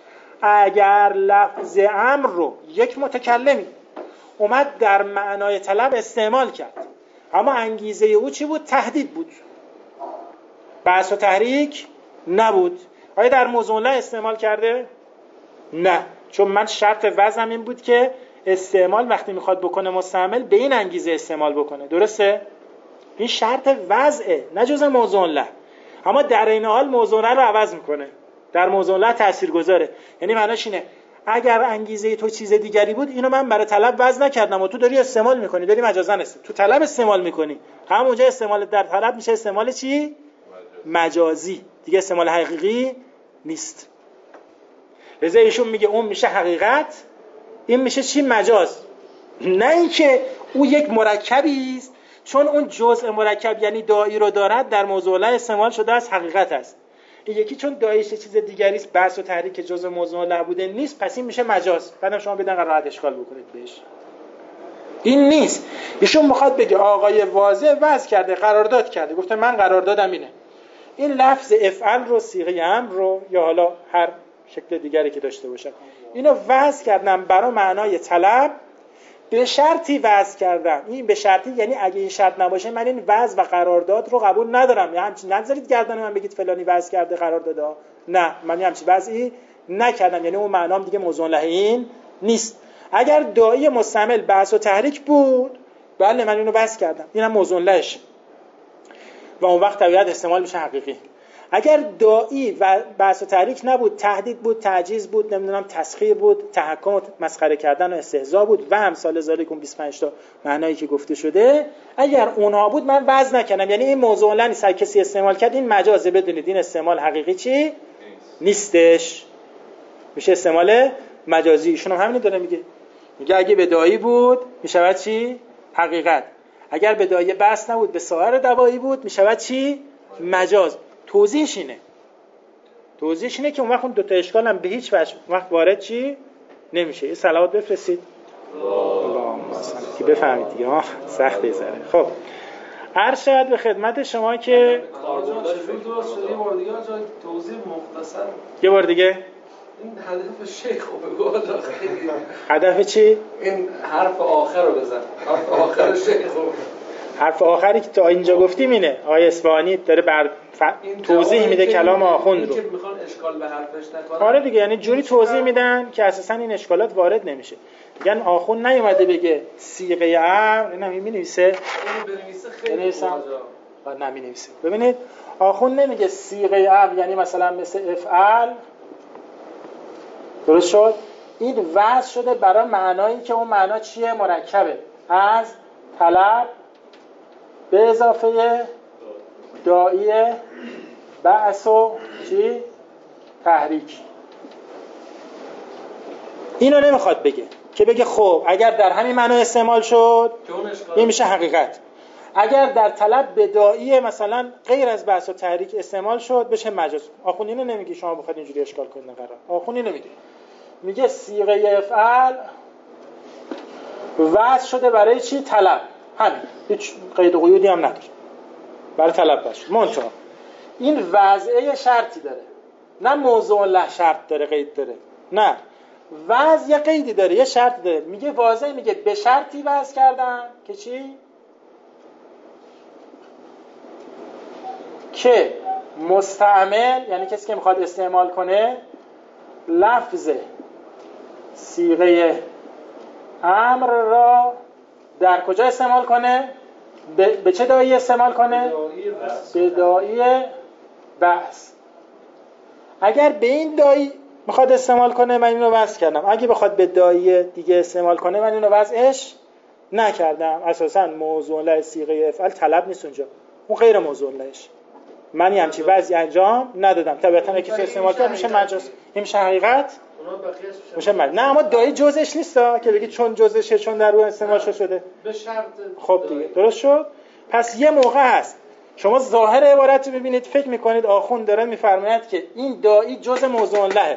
اگر لفظ امر رو یک متکلمی اومد در معنای طلب استعمال کرد، اما انگیزه او چی بود؟ تهدید بود، بحث و تحریک نبود، آیا در موضوع له استعمال کرده؟ نه، چون من شرط وضعم این بود که استعمال وقتی میخواد بکنه مستعمل به این انگیزه استعمال بکنه، درسته؟ این شرط وضعه، نه جزء موضوع له. اما در این حال موضوع له رو عوض میکنه، در موضوع له تاثیرگذاره. یعنی معناش اینه اگر انگیزه تو چیز دیگری بود، اینو من برای طلب وضع نکردم و تو داری استعمال میکنی، داری مجازن تو طلب استعمال میکنی، همونجا استعمال در طلب میشه استعمال چی؟ مجازی، دیگه استعمال حقیقی نیست. لذا ایشون میگه اون میشه حقیقت، این میشه چی؟ مجاز. نه اینکه او یک مرکبی است، چون اون جزء مرکب یعنی دایی رو دارد در موضوع له استعمال شده از حقیقت است. این یکی چون داییش چیز دیگری است، بحث و تحریک که جزء موضوع له بوده نیست، پس این میشه مجاز. بعدم شما بدن راحت اشکال بکنید بهش. این نیست. ایشون میخواد بگه آقای واضح وضع کرده، قرارداد کرده، گفته من قراردادم اینه، این لفظ افعل رو، صیغه امر رو، یا حالا هر شکل دیگری که داشته باشم، اینو وضع کردم برای معنای طلب، به شرطی وضع کردم. این به شرطی یعنی اگه این شرط نباشه من این وضع و قرارداد رو قبول ندارم. یعنی همچین نذارید گردن من بگید فلانی وضع کرده قرارداد. نه، من همچین وضعی نکردم، یعنی اون معنام دیگه موضوع له این نیست. اگر داعی مستعمل بحث و تحریک بود، بله من اینو وضع کردم، اینم موضوع لهش و اون وقت طبیعت استعمال میشه حقیقی. اگر داعی و بحث و تحریک نبود، تهدید بود، تعجیز بود، نمیدونم تسخیر بود، تحکم و مسخره کردن و استهزاء بود و امثال ذالک، 25 تا معنایی که گفته شده، اگر اونها بود من وضع نکردم. یعنی این موضوع لا نیست، کسی استعمال کرد این مجازه، بدونید این استعمال حقیقی چی نیستش، میشه استعمال مجازی. ایشون هم همین داره میگه اگه به داعی بود میشود چی حقیقت، اگر به داعی بحث نبود به سایر دوایی بود میشود چی مجاز. توضیحش اینه که اون وقت اون دو تا اشکال هم به هیچ وجه وقت وارد چی نمیشه. این صلوات بفرستید اللهم صل که بفهمید دیگه ها، سخته زره. خب عرض شد به خدمت شما که توضیح مختصر یه بار دیگه این هدف شیخ رو بگو. هدف چی؟ این حرف آخر رو بزن، حرف آخر شیخ رو. حرف آخری که تا اینجا گفتیم اینه. آقای اصفهانی داره توضیح میده کلام آخوند رو. که میخوان اشکال به حرفش نکنن. آره دیگه، یعنی جوری توضیح میدن که اساسا این اشکالات وارد نمیشه. میگن آخوند نیومده بگه صیغه امر، اینا می‌نویسه. اینو بنویسه خیلی واجب. نه می‌نویسه. ببینید آخوند نمیگه صیغه امر یعنی مثلا مثل افعل. درست شد؟ این وضع شده برای معنایی که اون معنا چیه؟ مرکبه از طلب به اضافه داعی بعث و چی؟ تحریک. اینو نمیخواد بگه که بگه خب اگر در همین معنا استعمال شد این میشه حقیقت، اگر در طلب به داعی مثلا غیر از بعث و تحریک استعمال شد بشه مجاز. آخوند اینو نمیگه شما بخواید اینجوری اشکال کنید. قرار آخوند اینو میگه صیغه افعل وضع شده برای چی؟ طلب. همین، هیچ قید و قیودی هم نداره، برای طلب باشه. منتها این وضعه شرطی داره، نه موضوع له شرط داره قید داره، نه وضع یه قیدی داره یه شرط داره. میگه واضح میگه به شرطی وضع کردم که چی؟ که مستعمل یعنی کسی که میخواد استعمال کنه لفظ صیغه امر را در کجا استعمال کنه؟ به چه داعی استعمال کنه؟ به داعی بحث. اگر به این داعی میخواد استعمال کنه من اینو وضع کردم، اگه بخواد به داعی دیگه استعمال کنه من اینو وضعش نکردم. اساسا موضوع له صیغه افعل طلب نیست اونجا، اون غیر موضوع لهش. من همچین وضعی انجام ندادم. طبیعتا اگه کسی استعمال کرد میشه مجاز، این میشه حقیقت، میشه مجاز. نه اما داعی جزش نیستا که بگی چون جزشه، چون در روی استعمال شده به شرط. خب دیگه درست شد. پس یه موقع هست شما ظاهر عبارت رو ببینید فکر میکنید آخوند داره میفرماید که این داعی جز موضوع لهه،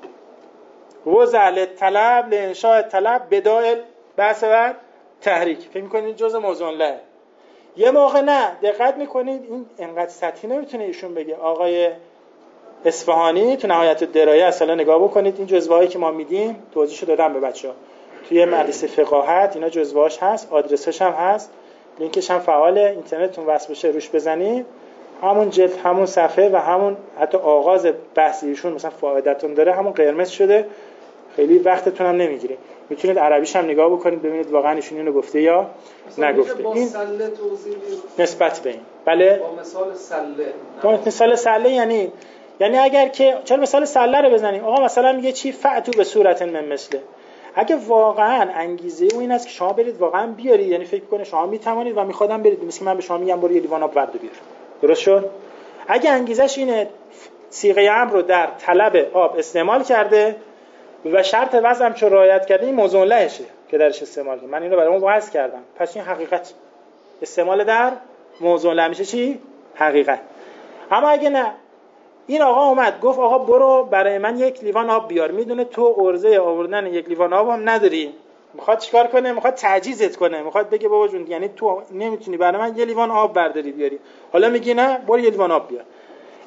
وضع طلب لانشاء طلب بدائل بحث و تحریک، فکر میکنید جز موضوع لهه. یه موقع نه، دقت میکنید این انقدر سطحی نمیتونه ایشون بگه. آقای اصفهانی تو نهایت الدرایه اصلا نگاه بکنید، این جزوه‌هایی که ما میدیم توضیحشو دادم به بچه‌ها توی مدرسه فقاهت، اینا جزوه‌هاش هست، آدرسش هم هست، لینکش هم فعاله، اینترنتتون وصل بشه روش بزنید، همون جلد همون صفحه و همون حتی آغاز بحث ایشون مثلا فایده‌تون داره همون قرمز شده، خیلی وقتتون هم نمیگیره. میتونید عربیش هم نگاه بکنید ببینید واقعا ایشون اینو گفته یا نگفته. این نسبت به این بله با مثال سله. با مثال سله یعنی اگر که چرا مثال سله رو بزنیم؟ آقا مثلا میگه چی؟ فعتو به صورت من مثله. اگه واقعا انگیزه او این است که شما برید واقعا بیارید، یعنی فکر کنه شما میتوانید و میخوادم برید، مثل من به شما میگم برو یه لیوان آب ورد بیار، درست شد؟ اگه انگیزش اینه صیغه امر رو در طلب آب استعمال کرده و شرط وضع هم چون رعایت کرده، این موضوع لهشه که درش استعمال کنه. من اینو برای اون وضع کردم، پس این حقیقت استعمال در موضوع له میشه چی؟ حقیقت. اما اگه نه، این آقا اومد گفت آقا برو برای من یک لیوان آب بیار، میدونه تو عرضه آوردن یک لیوان آب هم نداری، میخواد چیکار کنه؟ میخواد تعجیزت کنه، میخواد بگه بابا جون یعنی تو نمیتونی برای من یه لیوان آب برداری بیاری، حالا میگی نه برو یه لیوان آب بیار.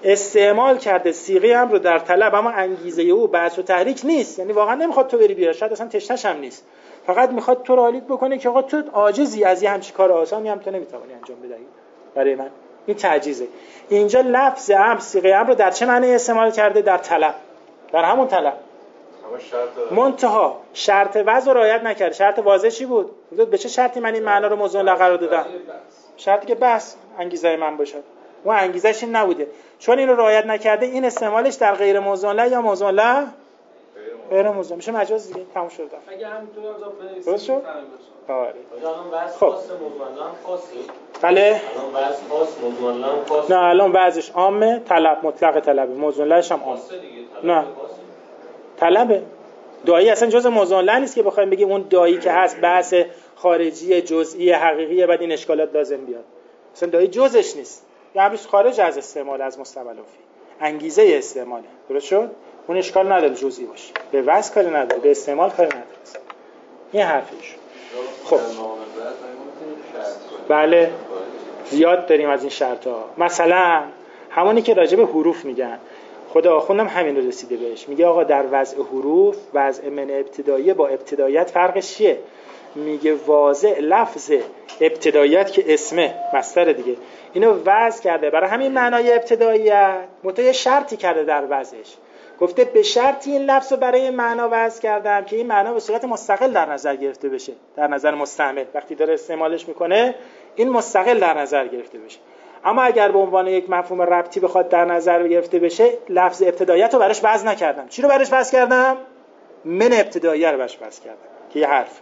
استعمال کرده صیغه امر رو در طلب، اما انگیزه او بحث و تحریک نیست. یعنی واقعا نمیخواد تو بری بیاری، شاید اصلا تشنش هم نیست، فقط میخواد تو رو حالیت بکنه که آقا تو عاجزی از یه همچین کار آسانی هم تو نمیتوانی انجام بدهی برای من. این تعجیزه. اینجا لفظ امر صیغه امر رو در چه معنی استعمال کرده؟ در طلب، در همون طلب. منتها شرط وضع رو رعایت نکرده. شرط واضح چی بود؟ به چه شرطی من این معنا رو موضوع له قرار دادم؟ شرطی که بحث انگیزه من باشه. اون انگیزش این نبوده. چون این رو رعایت نکرده، این استعمالش در غیر موضوع له یا موضوع له غیر موضوع میشه مجاز دیگه. تموم شد. اگه همینطور اضافه بنویسید درست شد؟ آره. الان وضع خاص موضوع له خاصه. بله. الان وضع خاص موضوع له خاصه. نه الان وضعش عامه، طلب مطلق طلبه، موضوع لهش هم عام. نه. طلبه. دایی اصلا جزء موضوع له نیست که بخوایم بگیم اون دایی که هست بحث خارجی جزئی حقیقیه بعد این اشکالات لازم بیاد. اصلا دایی جزش نیست. یا امروز خارج از استعمال از مستعمل فی. انگیزه استعماله. درست شد؟ اون اشکال نداره جزئی باشه. به وضع کاری نداره، به استعمال کاری نداره. این حرفش. خب. بله. زیاد داریم از این شرط ها. مثلا همونی که راجع به حروف میگن. خود آخوندم همین رو رسیده بهش. میگه آقا در وضع حروف وضع من ابتداییه با ابتداییت فرقش چیه؟ میگه واضع لفظ ابتداییت که اسمه مصدر دیگه اینو وضع کرده برای همین معنای ابتداییت، متأ شرطی کرده در وضعش. گفته به شرطی این لفظ رو برای معنا وضع کردم که این معنا به صورت مستقل در نظر گرفته بشه، در نظر مستعمل وقتی داره استعمالش میکنه این مستقل در نظر گرفته بشه. اما اگر به عنوان یک مفهوم ربطی بخواد در نظر گرفته بشه، لفظ ابتداییت رو براش وضع نکردم. چی رو براش وضع کردم؟ من ابتداییه رو براش وضع کردم که یه حرف.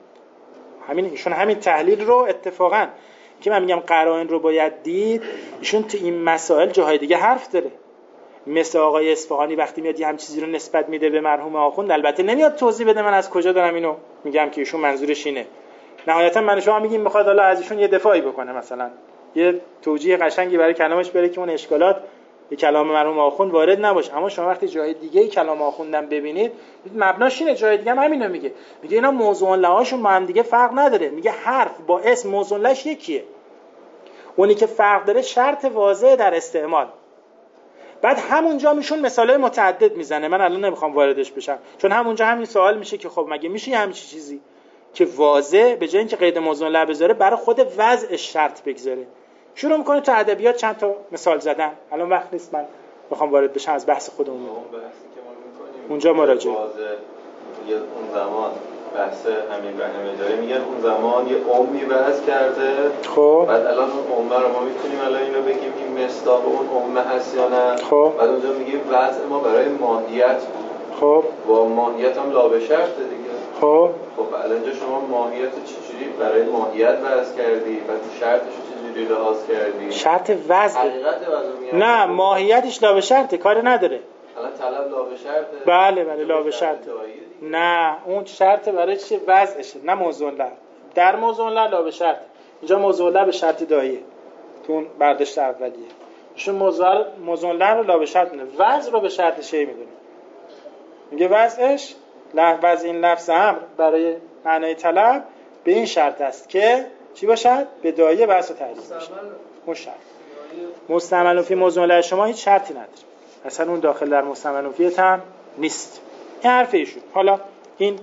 ایشون همین تحلیل رو اتفاقا که من میگم قرائن رو باید دید، ایشون تو این مسائل جاهای دیگه حرف داره. مثل آقای اصفهانی وقتی میاد یه هم چیزی رو نسبت میده به مرحوم آخوند، البته نمیاد توضیح بده من از کجا دارم اینو میگم که ایشون منظورش اینه. نهایتا من شما میگیم میخواد حالا از ایشون یه دفاعی بکنه، مثلا یه توجیه قشنگی برای کلامش بره که اون اشکالات به کلام مرحوم آخوند وارد نباشه. اما شما وقتی جای دیگه کلام آخوندم ببینید مبناش اینه، جای دیگه هم همینو میگه اینا موضوع لهاشون با هم دیگه فرق نداره. میگه حرف با اسم موضوع لهش یکیه، اونی که فرق داره شرط واضح در استعمال. بعد همونجا میشون مثالای متعدد میزنه، من الان نمیخوام واردش بشم چون همونجا همین سوال میشه که خب مگه میشه همین چیزی که واضح به جای اینکه قید موضوع له بذاره برای خود وضعش شرط بگذاره. شروع میکنه تو ادبیات چند تا مثال زدن، الان وقت نیست من بخوام وارد بشم از بحث خودمون. اون بحثی که ما میکنیم اونجا مراجعه میگه اون زمان بحث همین بهنه داره، میگن اون زمان یه عمری وضع کرده. خب بعد الان اون عمره رو ما میتونیم الان اینو بگیم این مصداق اون عمره هست یا نه. خب بعد اونجا میگه وضع ما برای ماهیت بود. خب با ماهیت هم لا به شرطه دیگه. خب الان اینجا شما ماهیت چجوری برای ماهیت وضع کردی؟ بعد شرطش چجوری لحاظ کردی؟ شرط وضع حقیقت وضع نه، ماهیتش لا به شرطه، کار نداره. الان طلب لا به شرطه. بله لا به شرطه. نه اون شرط برای چه وضعشه، نه موضوع له. در موضوع له لا به شرط. اینجا موضوع له به شرط داییه تو اون برداشت اولیه. ایشون موضوع له رو لا به شرط میدونه، وضع رو به شرط شی میدونه. میگه وضعش وضع این لفظ امر برای معنای طلب به این شرط است که چی باشد؟ به دایه بحث و تعریف باشد. اون شرط مستعمل فی موضوع له شما هیچ شرطی نداره، اصلا اون داخل در مستعمل فی هم نیست. این حرف ایشون. حالا این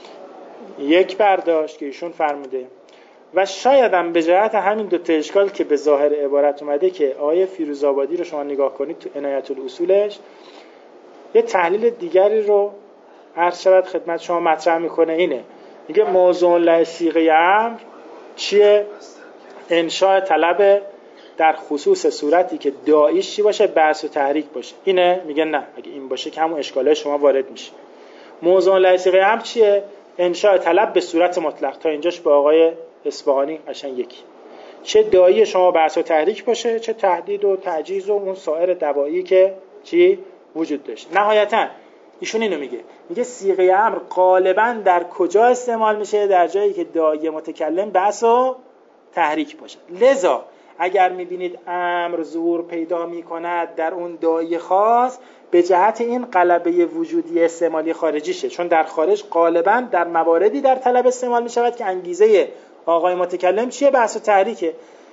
یک برداشت که ایشون فرموده و شاید هم به جهت همین دو تا اشکال که به ظاهر عبارت اومده که آیه فیروزآبادی رو شما نگاه کنید تو عنایت الاصولش یه تحلیل دیگری رو عرض شود خدمت شما مطرح میکنه. اینه میگه موضوع له صیغه امر چیه؟ انشاء طلب در خصوص صورتی که داعیش چی باشه؟ بحث و تحریک باشه. اینه؟ میگه نه، اگه این باشه که همون اشکالای شما وارد میشه. موضوع له صیغه امر چیه؟ انشاء طلب به صورت مطلق. تا اینجاش با آقای اصفهانی قشنگ یکی. چه داعی شما بحث و تحریک باشه، چه تهدید و تعجیز و اون سایر دوایی که چی وجود داشت. نهایتاً ایشون اینو میگه صیغه امر غالباً در کجا استعمال میشه؟ در جایی که داعی متکلم بحث و تحریک باشه. لذا اگر میبینید امر ظهور پیدا میکند در اون داعی خاص، به جهت این غلبه وجودی استعمالی خارجیشه، چون در خارج غالباً در مواردی در طلب استعمال میشود که انگیزه آقای متکلم چیه؟ بحث و تحریکه.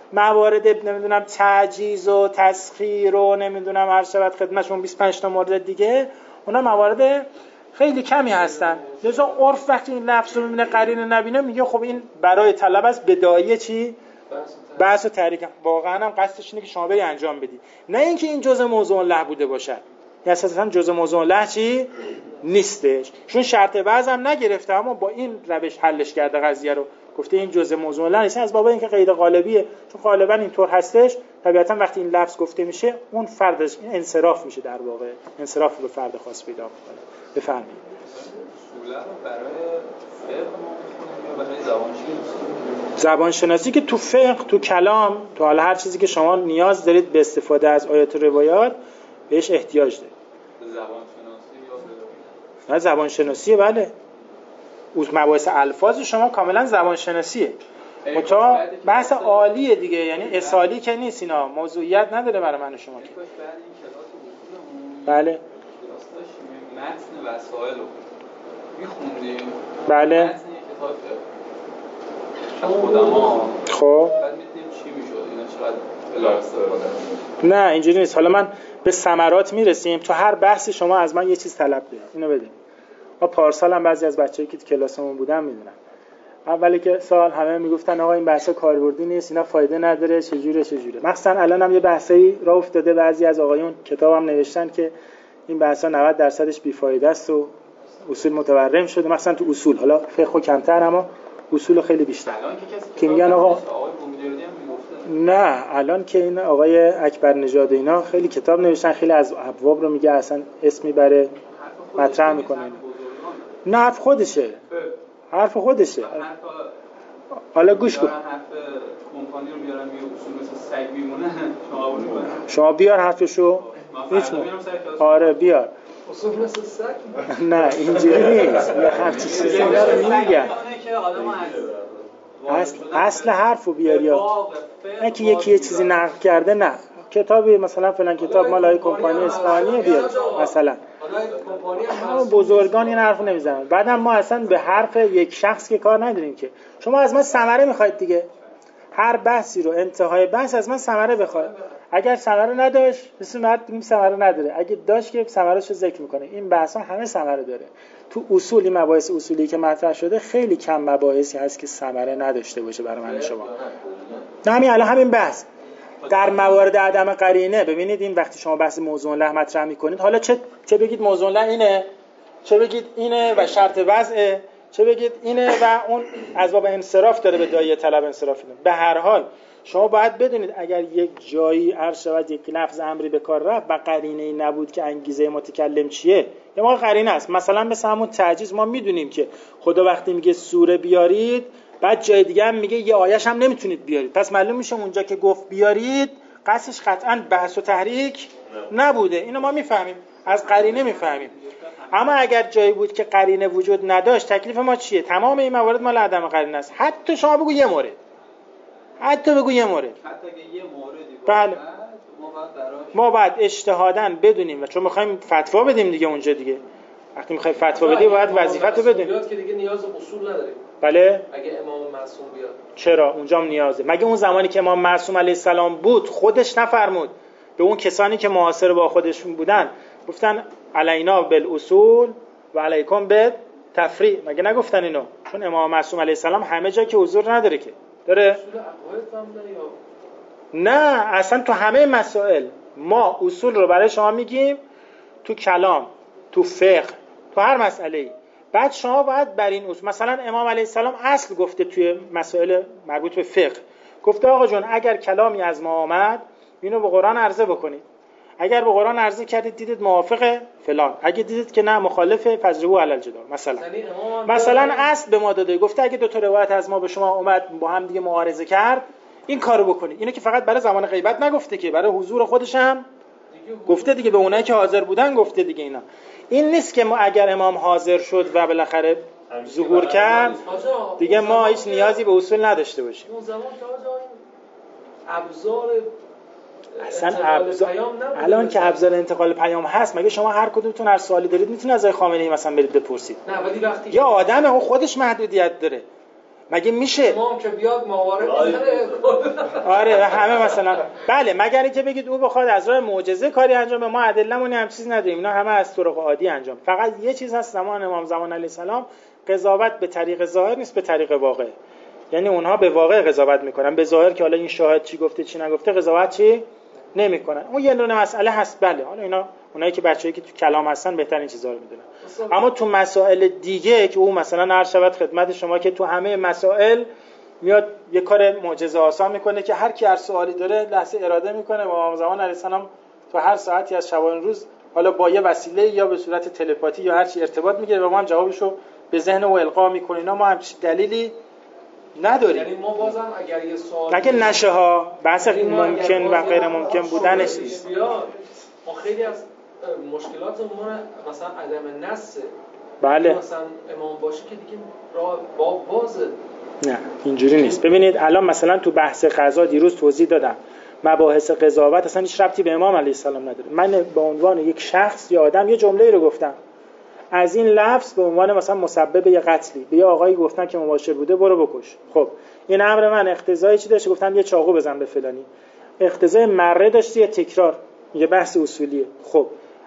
موارد نمیدونم تعجیز و تسخیر و نمیدونم هر شبت خدمتشون 25 تا مورد دیگه، اونا موارد خیلی کمی هستن. لذا عرف وقتی این لفظ رو میبینه قرینه نبینه میگه خب این برای طلب است بدایه چی؟ بحث و تحریک. واقعا هم قصدش اینه که شما بری انجام بدی، نه اینکه این جزء موضوع له بوده باشد. یا اساسا جزء موضوع له چی نیستش، چون شرط وضع هم نگرفته، اما با این روش حلش کرده قضیه رو، گفته این جزء موضوع له نیست از باب اینکه قید غالبیه، چون غالبا اینطور هستش. طبیعتا وقتی این لفظ گفته میشه اون فردش انصراف میشه، در واقع انصراف به فرد خاص پیدا میکنه. بفرمایید. اصولا برای فقه زبان شناسی که تو فقه، تو کلام، تو حالا هر چیزی که شما نیاز دارید به استفاده از آیات و روایات بهش احتیاج دارید. زبان شناسی یا نه زبان شناسیه، بله. مباحث الفاظ شما کاملا زبان شناسیه. متا بحث عالیه دیگه، یعنی اصالی که نیست، اینا موضوعیت نداره برای من و شما که. بله. متن وسائل رو می‌خوندیم. بله. متن کتاب خودما. خب. بعد می‌دونیم چی می‌شد، اینا چقدر بلا استفاده. نه اینجوری نیست. حالا من به ثمرات میرسیم. تو هر بحثی شما از من یه چیز طلب دارید. اینو بدید. ما پارسال هم بعضی از بچه‌ای که تو کلاسمون بودن میدونن. اولی که سال همه میگفتن آقا این بحثا کاربردی نیست، اینا فایده نداره، چجوره. مثلا الان هم یه بحثی راه افتاده، بعضی از آقایون کتابم نوشتن که این بحثا 90% بیفایده است و اصول متورم شده. مثلا تو اصول، حالا فقه کمتر اما اصول خیلی بیشتر. الان که میگن آقا آقای بومی‌دردی هم میگفتن. نه، الان که این آقای اکبر نژاد اینا خیلی کتاب نوشتن، خیلی از ابواب رو میگه اصلا اسم میبره مطرح میکنه. نه حرف خودشه. حالا گوش کن. حرف کمپانی رو میارن میگه اصول مثل سگ میمونه. شما بیار حرفشو. هیچ آره بیار. اصول مثل سگ؟ نه اینجوری نیست. یه همچین چیزی رو میگن. اصل حرفو بیار، یا نه که یکی یه چیزی نقل کرده. نه کتابی مثلا فلان کتاب مال های کمپانی اصفهانی بیار مثلا. بزرگان این حرفو نمیزنن. بعدم ما اصلا به حرف یک شخص که کار نداریم که. شما از من ثمره میخواید دیگه. هر بحثی رو انتهای بحث از من ثمره بخواد. اگر ثمره نداشت مثل مرد این ثمره نداره، اگه داشت که ثمره‌شو ذکر میکنه. این بحثا همه ثمره داره. تو اصول این مباحث اصولی که مطرح شده خیلی کم مباحثی هست که ثمره نداشته باشه برای من شما. نه همین بحث در موارد عدم قرینه. ببینید این وقتی شما بحث موضوع له مطرح میکنید، حالا چه بگید موضوع له اینه، چه بگید اینه و شرط وضعه، چه بگید اینه و اون از باب انصراف داره به دایه طلب انصراف میده. به هر حال شما باید بدونید اگر یک جایی عرض شود یک لفظ امری به کار رفت و قرینه‌ای نبود که انگیزه متکلم چیه، یه موقع قرینه است. مثلا همون تعجیز ما میدونیم که خدا وقتی میگه سوره بیارید، بعد جای دیگه هم میگه یه آیه‌ش هم نمیتونید بیارید، پس معلوم میشه اونجا که گفت بیارید قصدش قطعاً بحث و تحریک نبوده. اینو ما میفهمیم، از قرینه میفهمیم. اما اگر جایی بود که قرینه وجود نداشت، تکلیف ما چیه؟ تمام این موارد مال عدم قرینه است. حتی شما بگو یه مورد، حتی اگه یه موردی بله ما بعد اجتهاداً بدونیم، و چون میخوایم فتوا بدیم دیگه اونجا دیگه، وقتی میخوایم فتوا بدیم باید وظیفه‌تو بدونیم که دیگه نیاز به اصول نداریم. بله اگه امام معصوم بیاد چرا اونجا هم نیازه؟ مگه اون زمانی که امام معصوم علیه السلام بود خودش نفرمود به اون کسانی که معاصر با خودشون بودن گفتن علینا بالاصول و علیکم بالتفریع؟ مگه نگفتن اینو؟ چون امام معصوم علیه السلام همه جا که حضور نداره که داره. نه اصلا تو همه مسائل ما اصول رو برای شما میگیم، تو کلام، تو فقه، تو هر مسئله‌ای. بعد شما باید بر این اصول، مثلا امام علیه السلام اصل گفته توی مسائل مربوط به فقه، گفته آقا جون اگر کلامی از ما آمد اینو به قرآن عرضه بکنید، اگر به قرآن عرضه کردید دیدید موافقه فلان، اگه دیدید که نه مخالفه فجربوا علی الجدال. مثلا اصل به ما داده، گفته اگه دو تا روایت از ما به شما اومد با هم دیگه معارضه کرد این کارو بکنید. اینو که فقط برای زمان غیبت نگفته که برای حضور خودش هم گفته دیگه، به اونایی که حاضر بودن گفته دیگه. اینا این نیست که ما اگر امام حاضر شد و بالاخره ظهور کرد دیگه ما هیچ نیازی به اصول نداشته باشیم. اون زمان که ابزار اصلا الان که ابزار انتقال پیام هست، مگه شما هر کدومتون هر سوالی دارید میتونید از آقای خامنه‌ای مثلا برید بپرسید؟ نه ولی وقتی یا آدمه اون خودش محدودیت داره. مگه میشه؟ امام که بیاد ماوارد میزنه. آره همه مثلا بله، مگر اینکه بگید او بخواد از راه معجزه کاری انجام بده، ما ادله‌مون هم چیز نداریم، اینا همه از طرق عادی انجام. فقط یه چیز هست زمان امام زمان علیه السلام، قضاوت به طریق ظاهر نیست، به طریق واقع. یعنی اونها به واقع قضاوت میکنن، به ظاهر که حالا این شاهد چی گفته چی نگفته قضاوت چی نمیکنن. اون یه دونه مسئله هست بله، حالا اونایی که بچه‌ای که تو کلام هستن بهترین چیزا رو میدونن. اما تو مسائل دیگه که او مثلا هر شود خدمت شما که تو همه مسائل میاد یه کار معجزه آسان میکنه که هر کی هر سوالی داره لحظه اراده میکنه و امام زمان علیه السلام تو هر ساعتی از شبان روز حالا با یه وسیله یا به صورت تلپاتی یا هر چی ارتباط میگیره و ما هم جوابشو به ذهن او القا میکنیم. اینا ما هم دلیلی نداریم. یعنی ما بازم اگر یه سوال نگه نشه ها بحث ممکن و غیر ممکن بودنش نیست. ما خیلی از مشکلاتمون مثلا عدم نسه. بله مثلا امام باشه که دیگه راه بازه. نه اینجوری نیست. ببینید الان مثلا تو بحث قضا دیروز توضیح دادم، مباحث قضاوت اصلا هیچ ربطی به امام علیه السلام نداره. من به عنوان یک شخص یا آدم یه جمله‌ای رو گفتم، از این لفظ به عنوان مثلا مسبب یه قتلی به یه آقایی گفتن که مباشر بوده برو بکش. خب این امر من اقتضایی چی داشت؟ گفتم یه چاقو بزن به فلانی. اقتضای مره داشت یه تکرار، یه بحث اصولیه. خب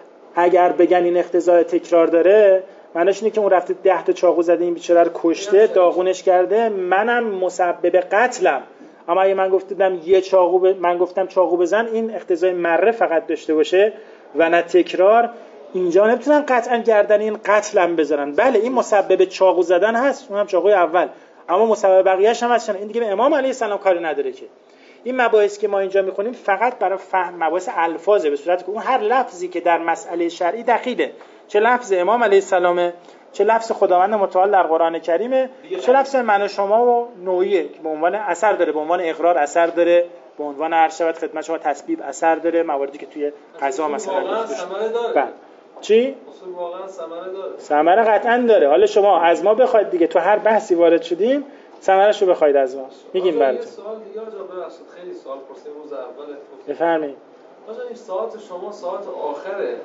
اگر بگن این اقتضای تکرار داره، معنیش اینه که اون رفته 10 تا چاقو زده این بیچاره رو کشته داغونش کرده، منم مسبب قتلم. اما اگه من گفتم یه چاقو من گفتم چاقو بزن، این اقتضای مره فقط داشته باشه و نه تکرار، اینجا نمیتونن قطعا گردن این قتلم بذارن. بله این مسبب چاقو زدن هست، اونم چاقوی اول، اما مسبب بقیه‌اش هم هست. این دیگه به امام علیه السلام کاری نداره که. این مباحث که ما اینجا میخونیم فقط برای فهم مباحث الفاظه، به صورتی که اون هر لفظی که در مسئله شرعی دخیله، چه لفظ امام علیه السلامه، چه لفظ خداوند متعال در قرآن کریمه، چه لفظ من و شما و نوعیه که به عنوان اثر داره، به عنوان اقرار اثر داره، به عنوان هر شود خدمت شما تسبیب اثر داره، مواردی که توی قضا مثلا داره. چی؟ اصول واقعا ثمره داره. ثمره قطعا داره. حالا شما از ما بخواید دیگه تو هر بحثی وارد شدیم ثمرش رو بخواید از ما میگیم براتون. یه سوال دیگه ببخشید خیلی سوال پرسیدم روز اول. بفرمایید. مثلا این ساعت شما ساعت آخره.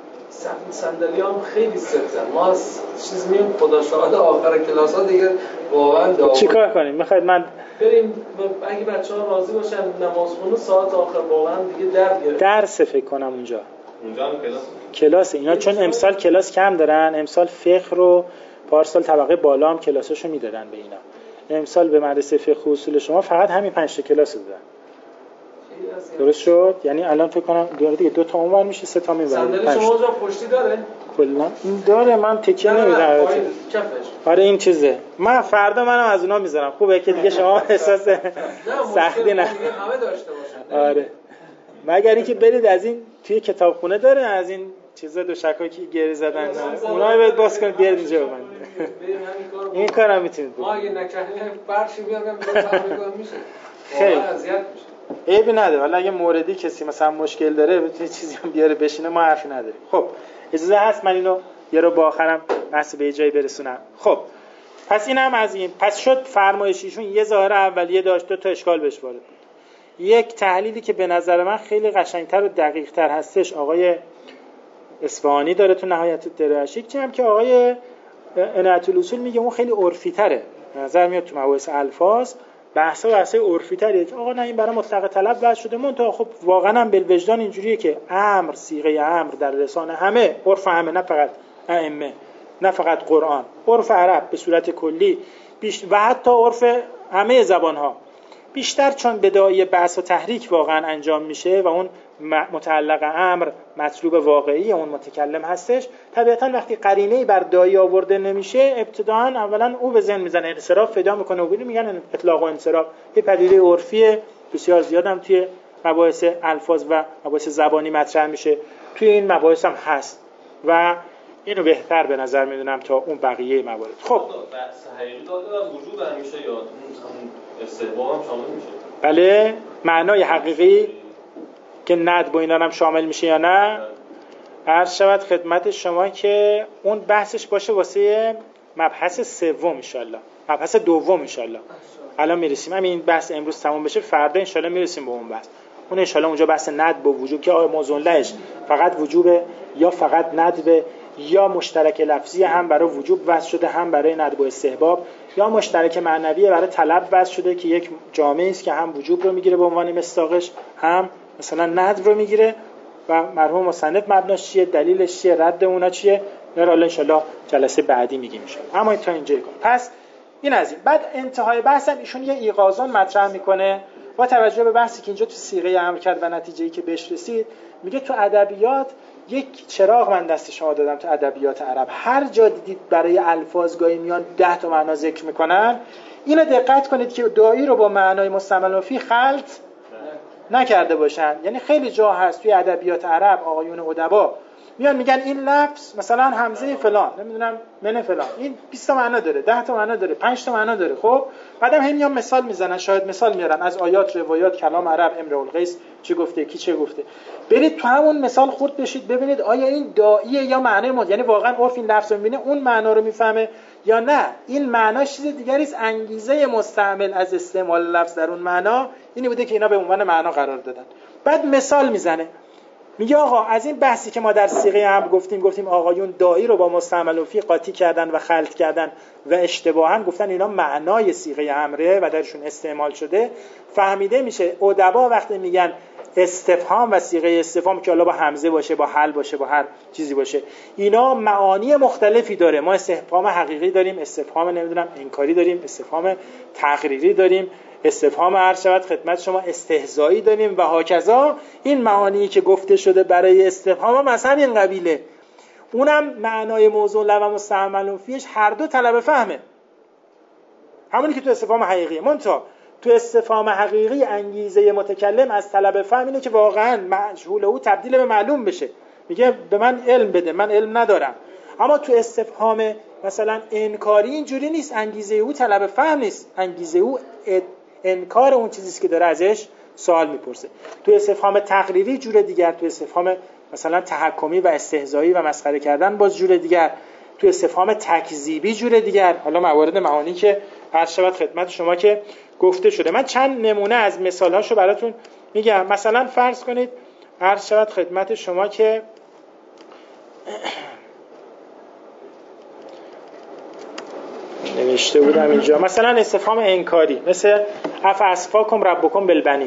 صندلیام خیلی سختن. ما از چیز میم خدا شاهد آخر کلاس‌ها دیگه واقعا داغ. چیکار کنیم؟ میخواید من بریم اگه بچه‌ها راضی باشن نمازخونه ساعت آخر واقعا دیگه درد گرفت. درس فکر کنم اونجا هم کلاس اینا، چون امسال کلاس کم دارن، امسال فقه رو پارسال طبقه بالا هم کلاساشو میدادن به اینا. امسال به مدرسه فقه اصول شما فقط همین 5 تا کلاس دادن. درست شد؟ یعنی الان فکر کنم دیگه 2 تا اونور میشه 3 تا میبره. صندلی شما اونجا پشتی داره؟ کلا این داره، من تکیه نمیدم. آره این چیزه. من فردا منم از اونا میذارم. خوبه که دیگه شما احساس سختی نه. همه داشته باشن. آره. مگر اینکه برید از این توی کتابخونه داره، از این چیزا دوشکایی که گری زدن اونها رو باید باز کنید بیارید اینجا ببندید. این کارا میتونید. ما اگه نکنیم فرشی میارم میگم میشه. خیلی اذیت میشه. عیبی نداره. حالا اگه موردی کسی مثلا مشکل داره بتونه چیزی هم بیاره بشینه، ما حرفی نداریم. خب اجازه هست من اینو یه رو با آخرم بحث به جایی برسونم. خب پس اینم از این. پس شد فرمایشیشون یه ظاهر اولیه داشت، 2 تا اشکال بهش وارد. یک تحلیلی که به نظر من خیلی قشنگتر و دقیقتر هستش آقای اصفهانی داره تو نهایت دراشیک، چه هم که آقای عنایت الاصول میگه اون خیلی عرفی تره. به نظر میاد تو مباحث الفاظ بحثا عرفی تریه که آقا نه این برای مطلق طلب وضع شده. منتها خب واقعا هم بالوجدان اینجوریه که امر صیغه امر در لسان همه، عرف همه، نه فقط ائمه، نه فقط قرآن، عرف عرب به صورت کلی و حتی عرف همه زبانها بیشتر چون بدایی بحث و تحریک واقعا انجام میشه و اون متعلق امر مطلوب واقعی اون متکلم هستش، طبیعتا وقتی قرینه‌ای بر دایی آورده نمیشه ابتداءً اولا او به ذهن میزنه، انصراف پیدا میکنه و میگن اطلاق و انصراف. یه پدیده عرفی بسیار زیادم توی مباحث الفاظ و مباحث زبانی مطرح میشه، توی این مباحث هم هست و اینو بهتر به نظر میدونم تا اون بقیه موارد. خب بحث حقیقی داده و وجود همیشه یا استحباب هم شامل میشه؟ بله، معنای حقیقی که ند با اینا هم شامل میشه یا نه عرض شود خدمت شما که اون بحثش باشه واسه مبحث سوم انشالله، مبحث دوم انشالله. الان میرسیم، همین بحث امروز تموم بشه فردا انشالله میرسیم به اون بحث. اون انشالله اونجا بحث ند با وجوب که موضوع لهش فقط وجوبه یا فقط ندبه یا مشترک لفظی هم برای وجوب وضع شده هم برای ندب و استحباب یا مشترک معنویه برای طلب وضع شده که یک جامعه است که هم وجوب رو میگیره به عنوان مصداقش، هم مثلا ندب رو میگیره و مرحوم مصنف مبناش چیه، دلیلش چیه، رد اونا چیه، اینا رو ان شاءالله جلسه بعدی میگیم ان شاءالله. اما تا اینجا کن. پس این از این. بعد انتهای بحثم ایشون یه ایقاظان مطرح میکنه با توجه به بحثی که اینجا تو صیغه امر کرد و نتیجه‌ای که بهش رسید. میگه تو ادبیات یک چراغ من دست شما دادم، تو ادبیات عرب هر جا دیدید برای الفاظ گاهی میان 10 تا معنا ذکر میکنن، اینو دقت کنید که داعی رو با معنای مستعمل فی خلط نکرده باشن. یعنی خیلی جا هست توی ادبیات عرب آقایون ادبا میان میگن این لفظ مثلا همزه فلان، نمیدونم من فلان، این 20 تا معنا داره، 10 تا معنا داره، 5 تا معنا داره. خب بعدم هم میان مثال میزنن، شاید مثال میارن از آیات، روایات، کلام عرب، امرؤ القیس چه گفته، کی چه گفته. برید تو همون مثال خورد بشید ببینید آیا این داعیه یا معنی یعنی واقعا عرف این لفظ رو میبینه اون معنا رو میفهمه یا نه این معنا چیز دیگری است. انگیزه مستعمل از استعمال لفظ در اون معنا اینی بوده که اینا به عنوان معنا قرار دادن. بعد مثال میزنه، میگه آقا از این بحثی که ما در صیغه امر گفتیم آقایون داعی رو با مستعمل فی قاطی کردن و خلط کردن و اشتباها گفتن اینا معنای صیغه امره و درشون استعمال شده، فهمیده میشه ادبا وقتی میگن استفهام و صیغه استفهام که حالا با همزه باشه، با حل باشه، با هر چیزی باشه، اینا معانی مختلفی داره. ما استفهام حقیقی داریم، استفهام نمیدونم انکاری داریم، استفهام تقریری داریم، استفهام عرض شود خدمت شما استهزایی داریم و هاکذا. این معانی که گفته شده برای استفهام هم از همین قبیله، اونم معنای موضوع و مستعمل فیش هر دو طلب فهمه، همونی که تو استفهام حقیقیه. منتها تو استفهام حقیقی انگیزه متکلم از طلب فهم اینه که واقعا مجهول او تبدیل به معلوم بشه، میگه به من علم بده، من علم ندارم. اما تو استفهام مثلا انکاری اینجوری نیست، انگیزه او طلب فهم نیست، انگیزه او انکار اون چیزیست که داره ازش سوال میپرسه. تو استفهام تقریری جور دیگر، تو استفهام مثلا تحکمی و استهزایی و مسخره کردن باز جور دیگر، تو استفهام تکذیبی جور دیگر. حالا موارد معانی که عرض شود خدمت شما که گفته شده، من چند نمونه از مثالهاشو براتون میگم. مثلا فرض کنید عرض شود خدمت شما که نوشته بودم اینجا، مثلا استفهام انکاری مثل افاسفاکم ربکم بالبنین،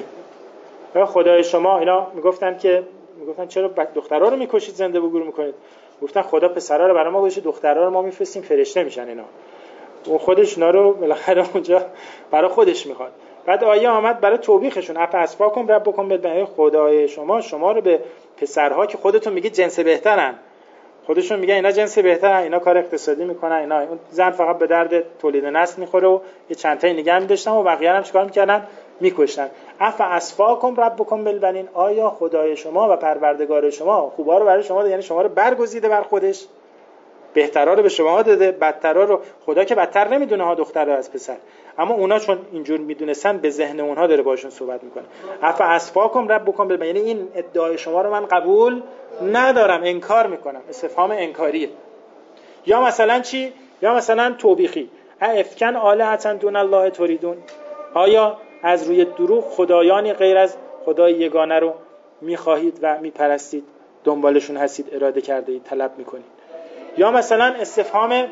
خدای شما، اینا میگفتن چرا دخترها رو میکشید زنده بگور میکنید؟ گفتن خدا پسرها رو برای ما گذاشته، دخترها رو ما میفرستیم فرشته میشن اینا. اون خودش اینا رو بالاخره اونجا برای خودش میخواد. بعد آیه آمد برای توبیخشون، افاسفاکم ربکم بالبنین، خدای شما رو به پسرها که خودتون میگید جنس بهترن، خودشون میگن اینا جنس بهترن، اینا کار اقتصادی میکنن، اینا اون زن فقط به درد تولید نسل میخوره و یه چند تایی نگه می‌داشتن و بقیه هم چیکار میکردن؟ میکشتن. افاسفاکم ربکم بالبنین، آیا خدای شما و پروردگار شما خوبا رو برای شما داده، یعنی شما رو برگزیده بر خودش، بهترا رو به شما داده، بدترا رو خدا که بدتر نمیدونه ها دختر از پسر، اما اونا چون اینجور میدونستن به ذهن اونها داره باشون صحبت میکنه. افاسفاکم ربکم بالبنین، یعنی این ادعای شما رو من قبول ندارم، انکار میکنم، استفهام انکاریه. یا مثلا چی؟ یا مثلا توبیخی، افکن آلهة دون الله تریدون، آیا از روی دروغ خدایانی غیر از خدای یگانه رو میخواهید و میپرستید، دنبالشون هستید، اراده کرده اید، طلب میکنید. یا مثلا استفهام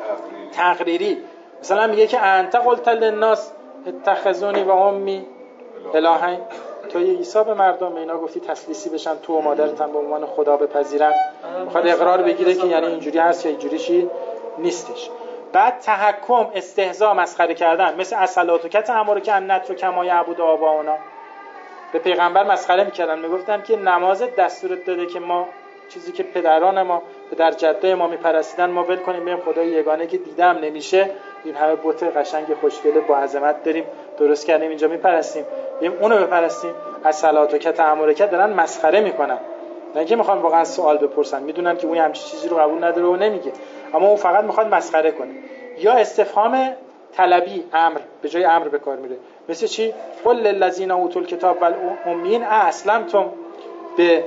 تقریری، مثلا میگه که انت قلت للناس اتخذونی و امی الهین، تو عیسی به مردم اینا گفتی تسلیسی بشن، تو و مادرت هم به عنوان خدا بپذیرن. میخواد اقرار بگیره که یعنی اینجوری هست یا اینجوری چی نیستش. بعد تحکم، استهزاء، مسخره کردن، مثل الصلاتک تأمرک ان نترک کما یعبد آباؤنا، به پیغمبر مسخره میکردن، میگفتن که نمازت دستورت داده که ما چیزی که پدران ما پدر جدای ما میپرستیدن ما ول کنیم بریم خدای یگانه که دیدم نمیشه، این همه بت قشنگ خوشگله با عظمت داریم درست کردیم اینجا میپرستیم، بریم اونو بپرستیم. الصلاتک تأمرک دارن مسخره میکنن، نه اینکه میخوان واقعا سوال بپرسن، میدونن که اون همچین چیزی رو قبول نداره و نمیگه، اما اون فقط میخواد مسخره کنه. یا استفهام طلبی، امر، به جای امر به کار میره، مثل چی؟ قل للذین اوتوا الکتاب والامیین اسلمتم، به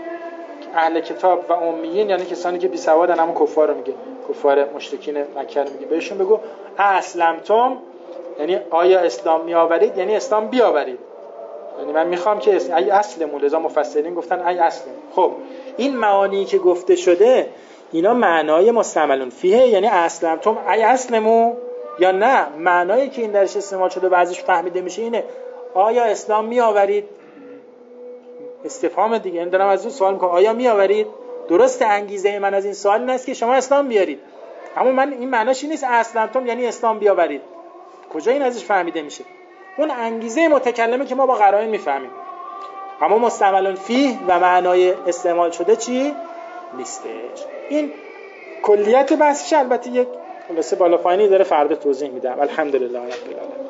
اهل کتاب و امیین یعنی کسانی که بی سوادن، همون کفار رو میگه، کفار مشرکین مکه میگه، بهشون بگو اسلمتم، یعنی آیا اسلام میآورید، یعنی اسلام بیاورید، یعنی من میخوام که ای اسلمو، لذا مفسرین گفتن ای اسلم. خب این معانی که گفته شده اینا معنای مستعملون فیه، یعنی اسلمتم ای اسلمو، یا نه معنایی که این درش استعمال شده و ازش فهمیده میشه اینه آیا اسلام میآورید؟ استفهام دیگه. این دارم از اون سوال میکنم آیا میآورید؟ درست انگیزه من از این سوال این است که شما اسلام بیارید، اما من این معناش این نیست اسلمتم یعنی اسلام بیاورید. کجا این ازش فهمیده میشه؟ اون انگیزه متکلمه که ما با قرائن میفهمیم، اما مستعمل فیه و معنای استعمال شده چی؟ نیستش. این کلیت بحثش. البته یک خلاصه بالا پایینی داره، فردا توضیح میدم. الحمدلله رب العالمین.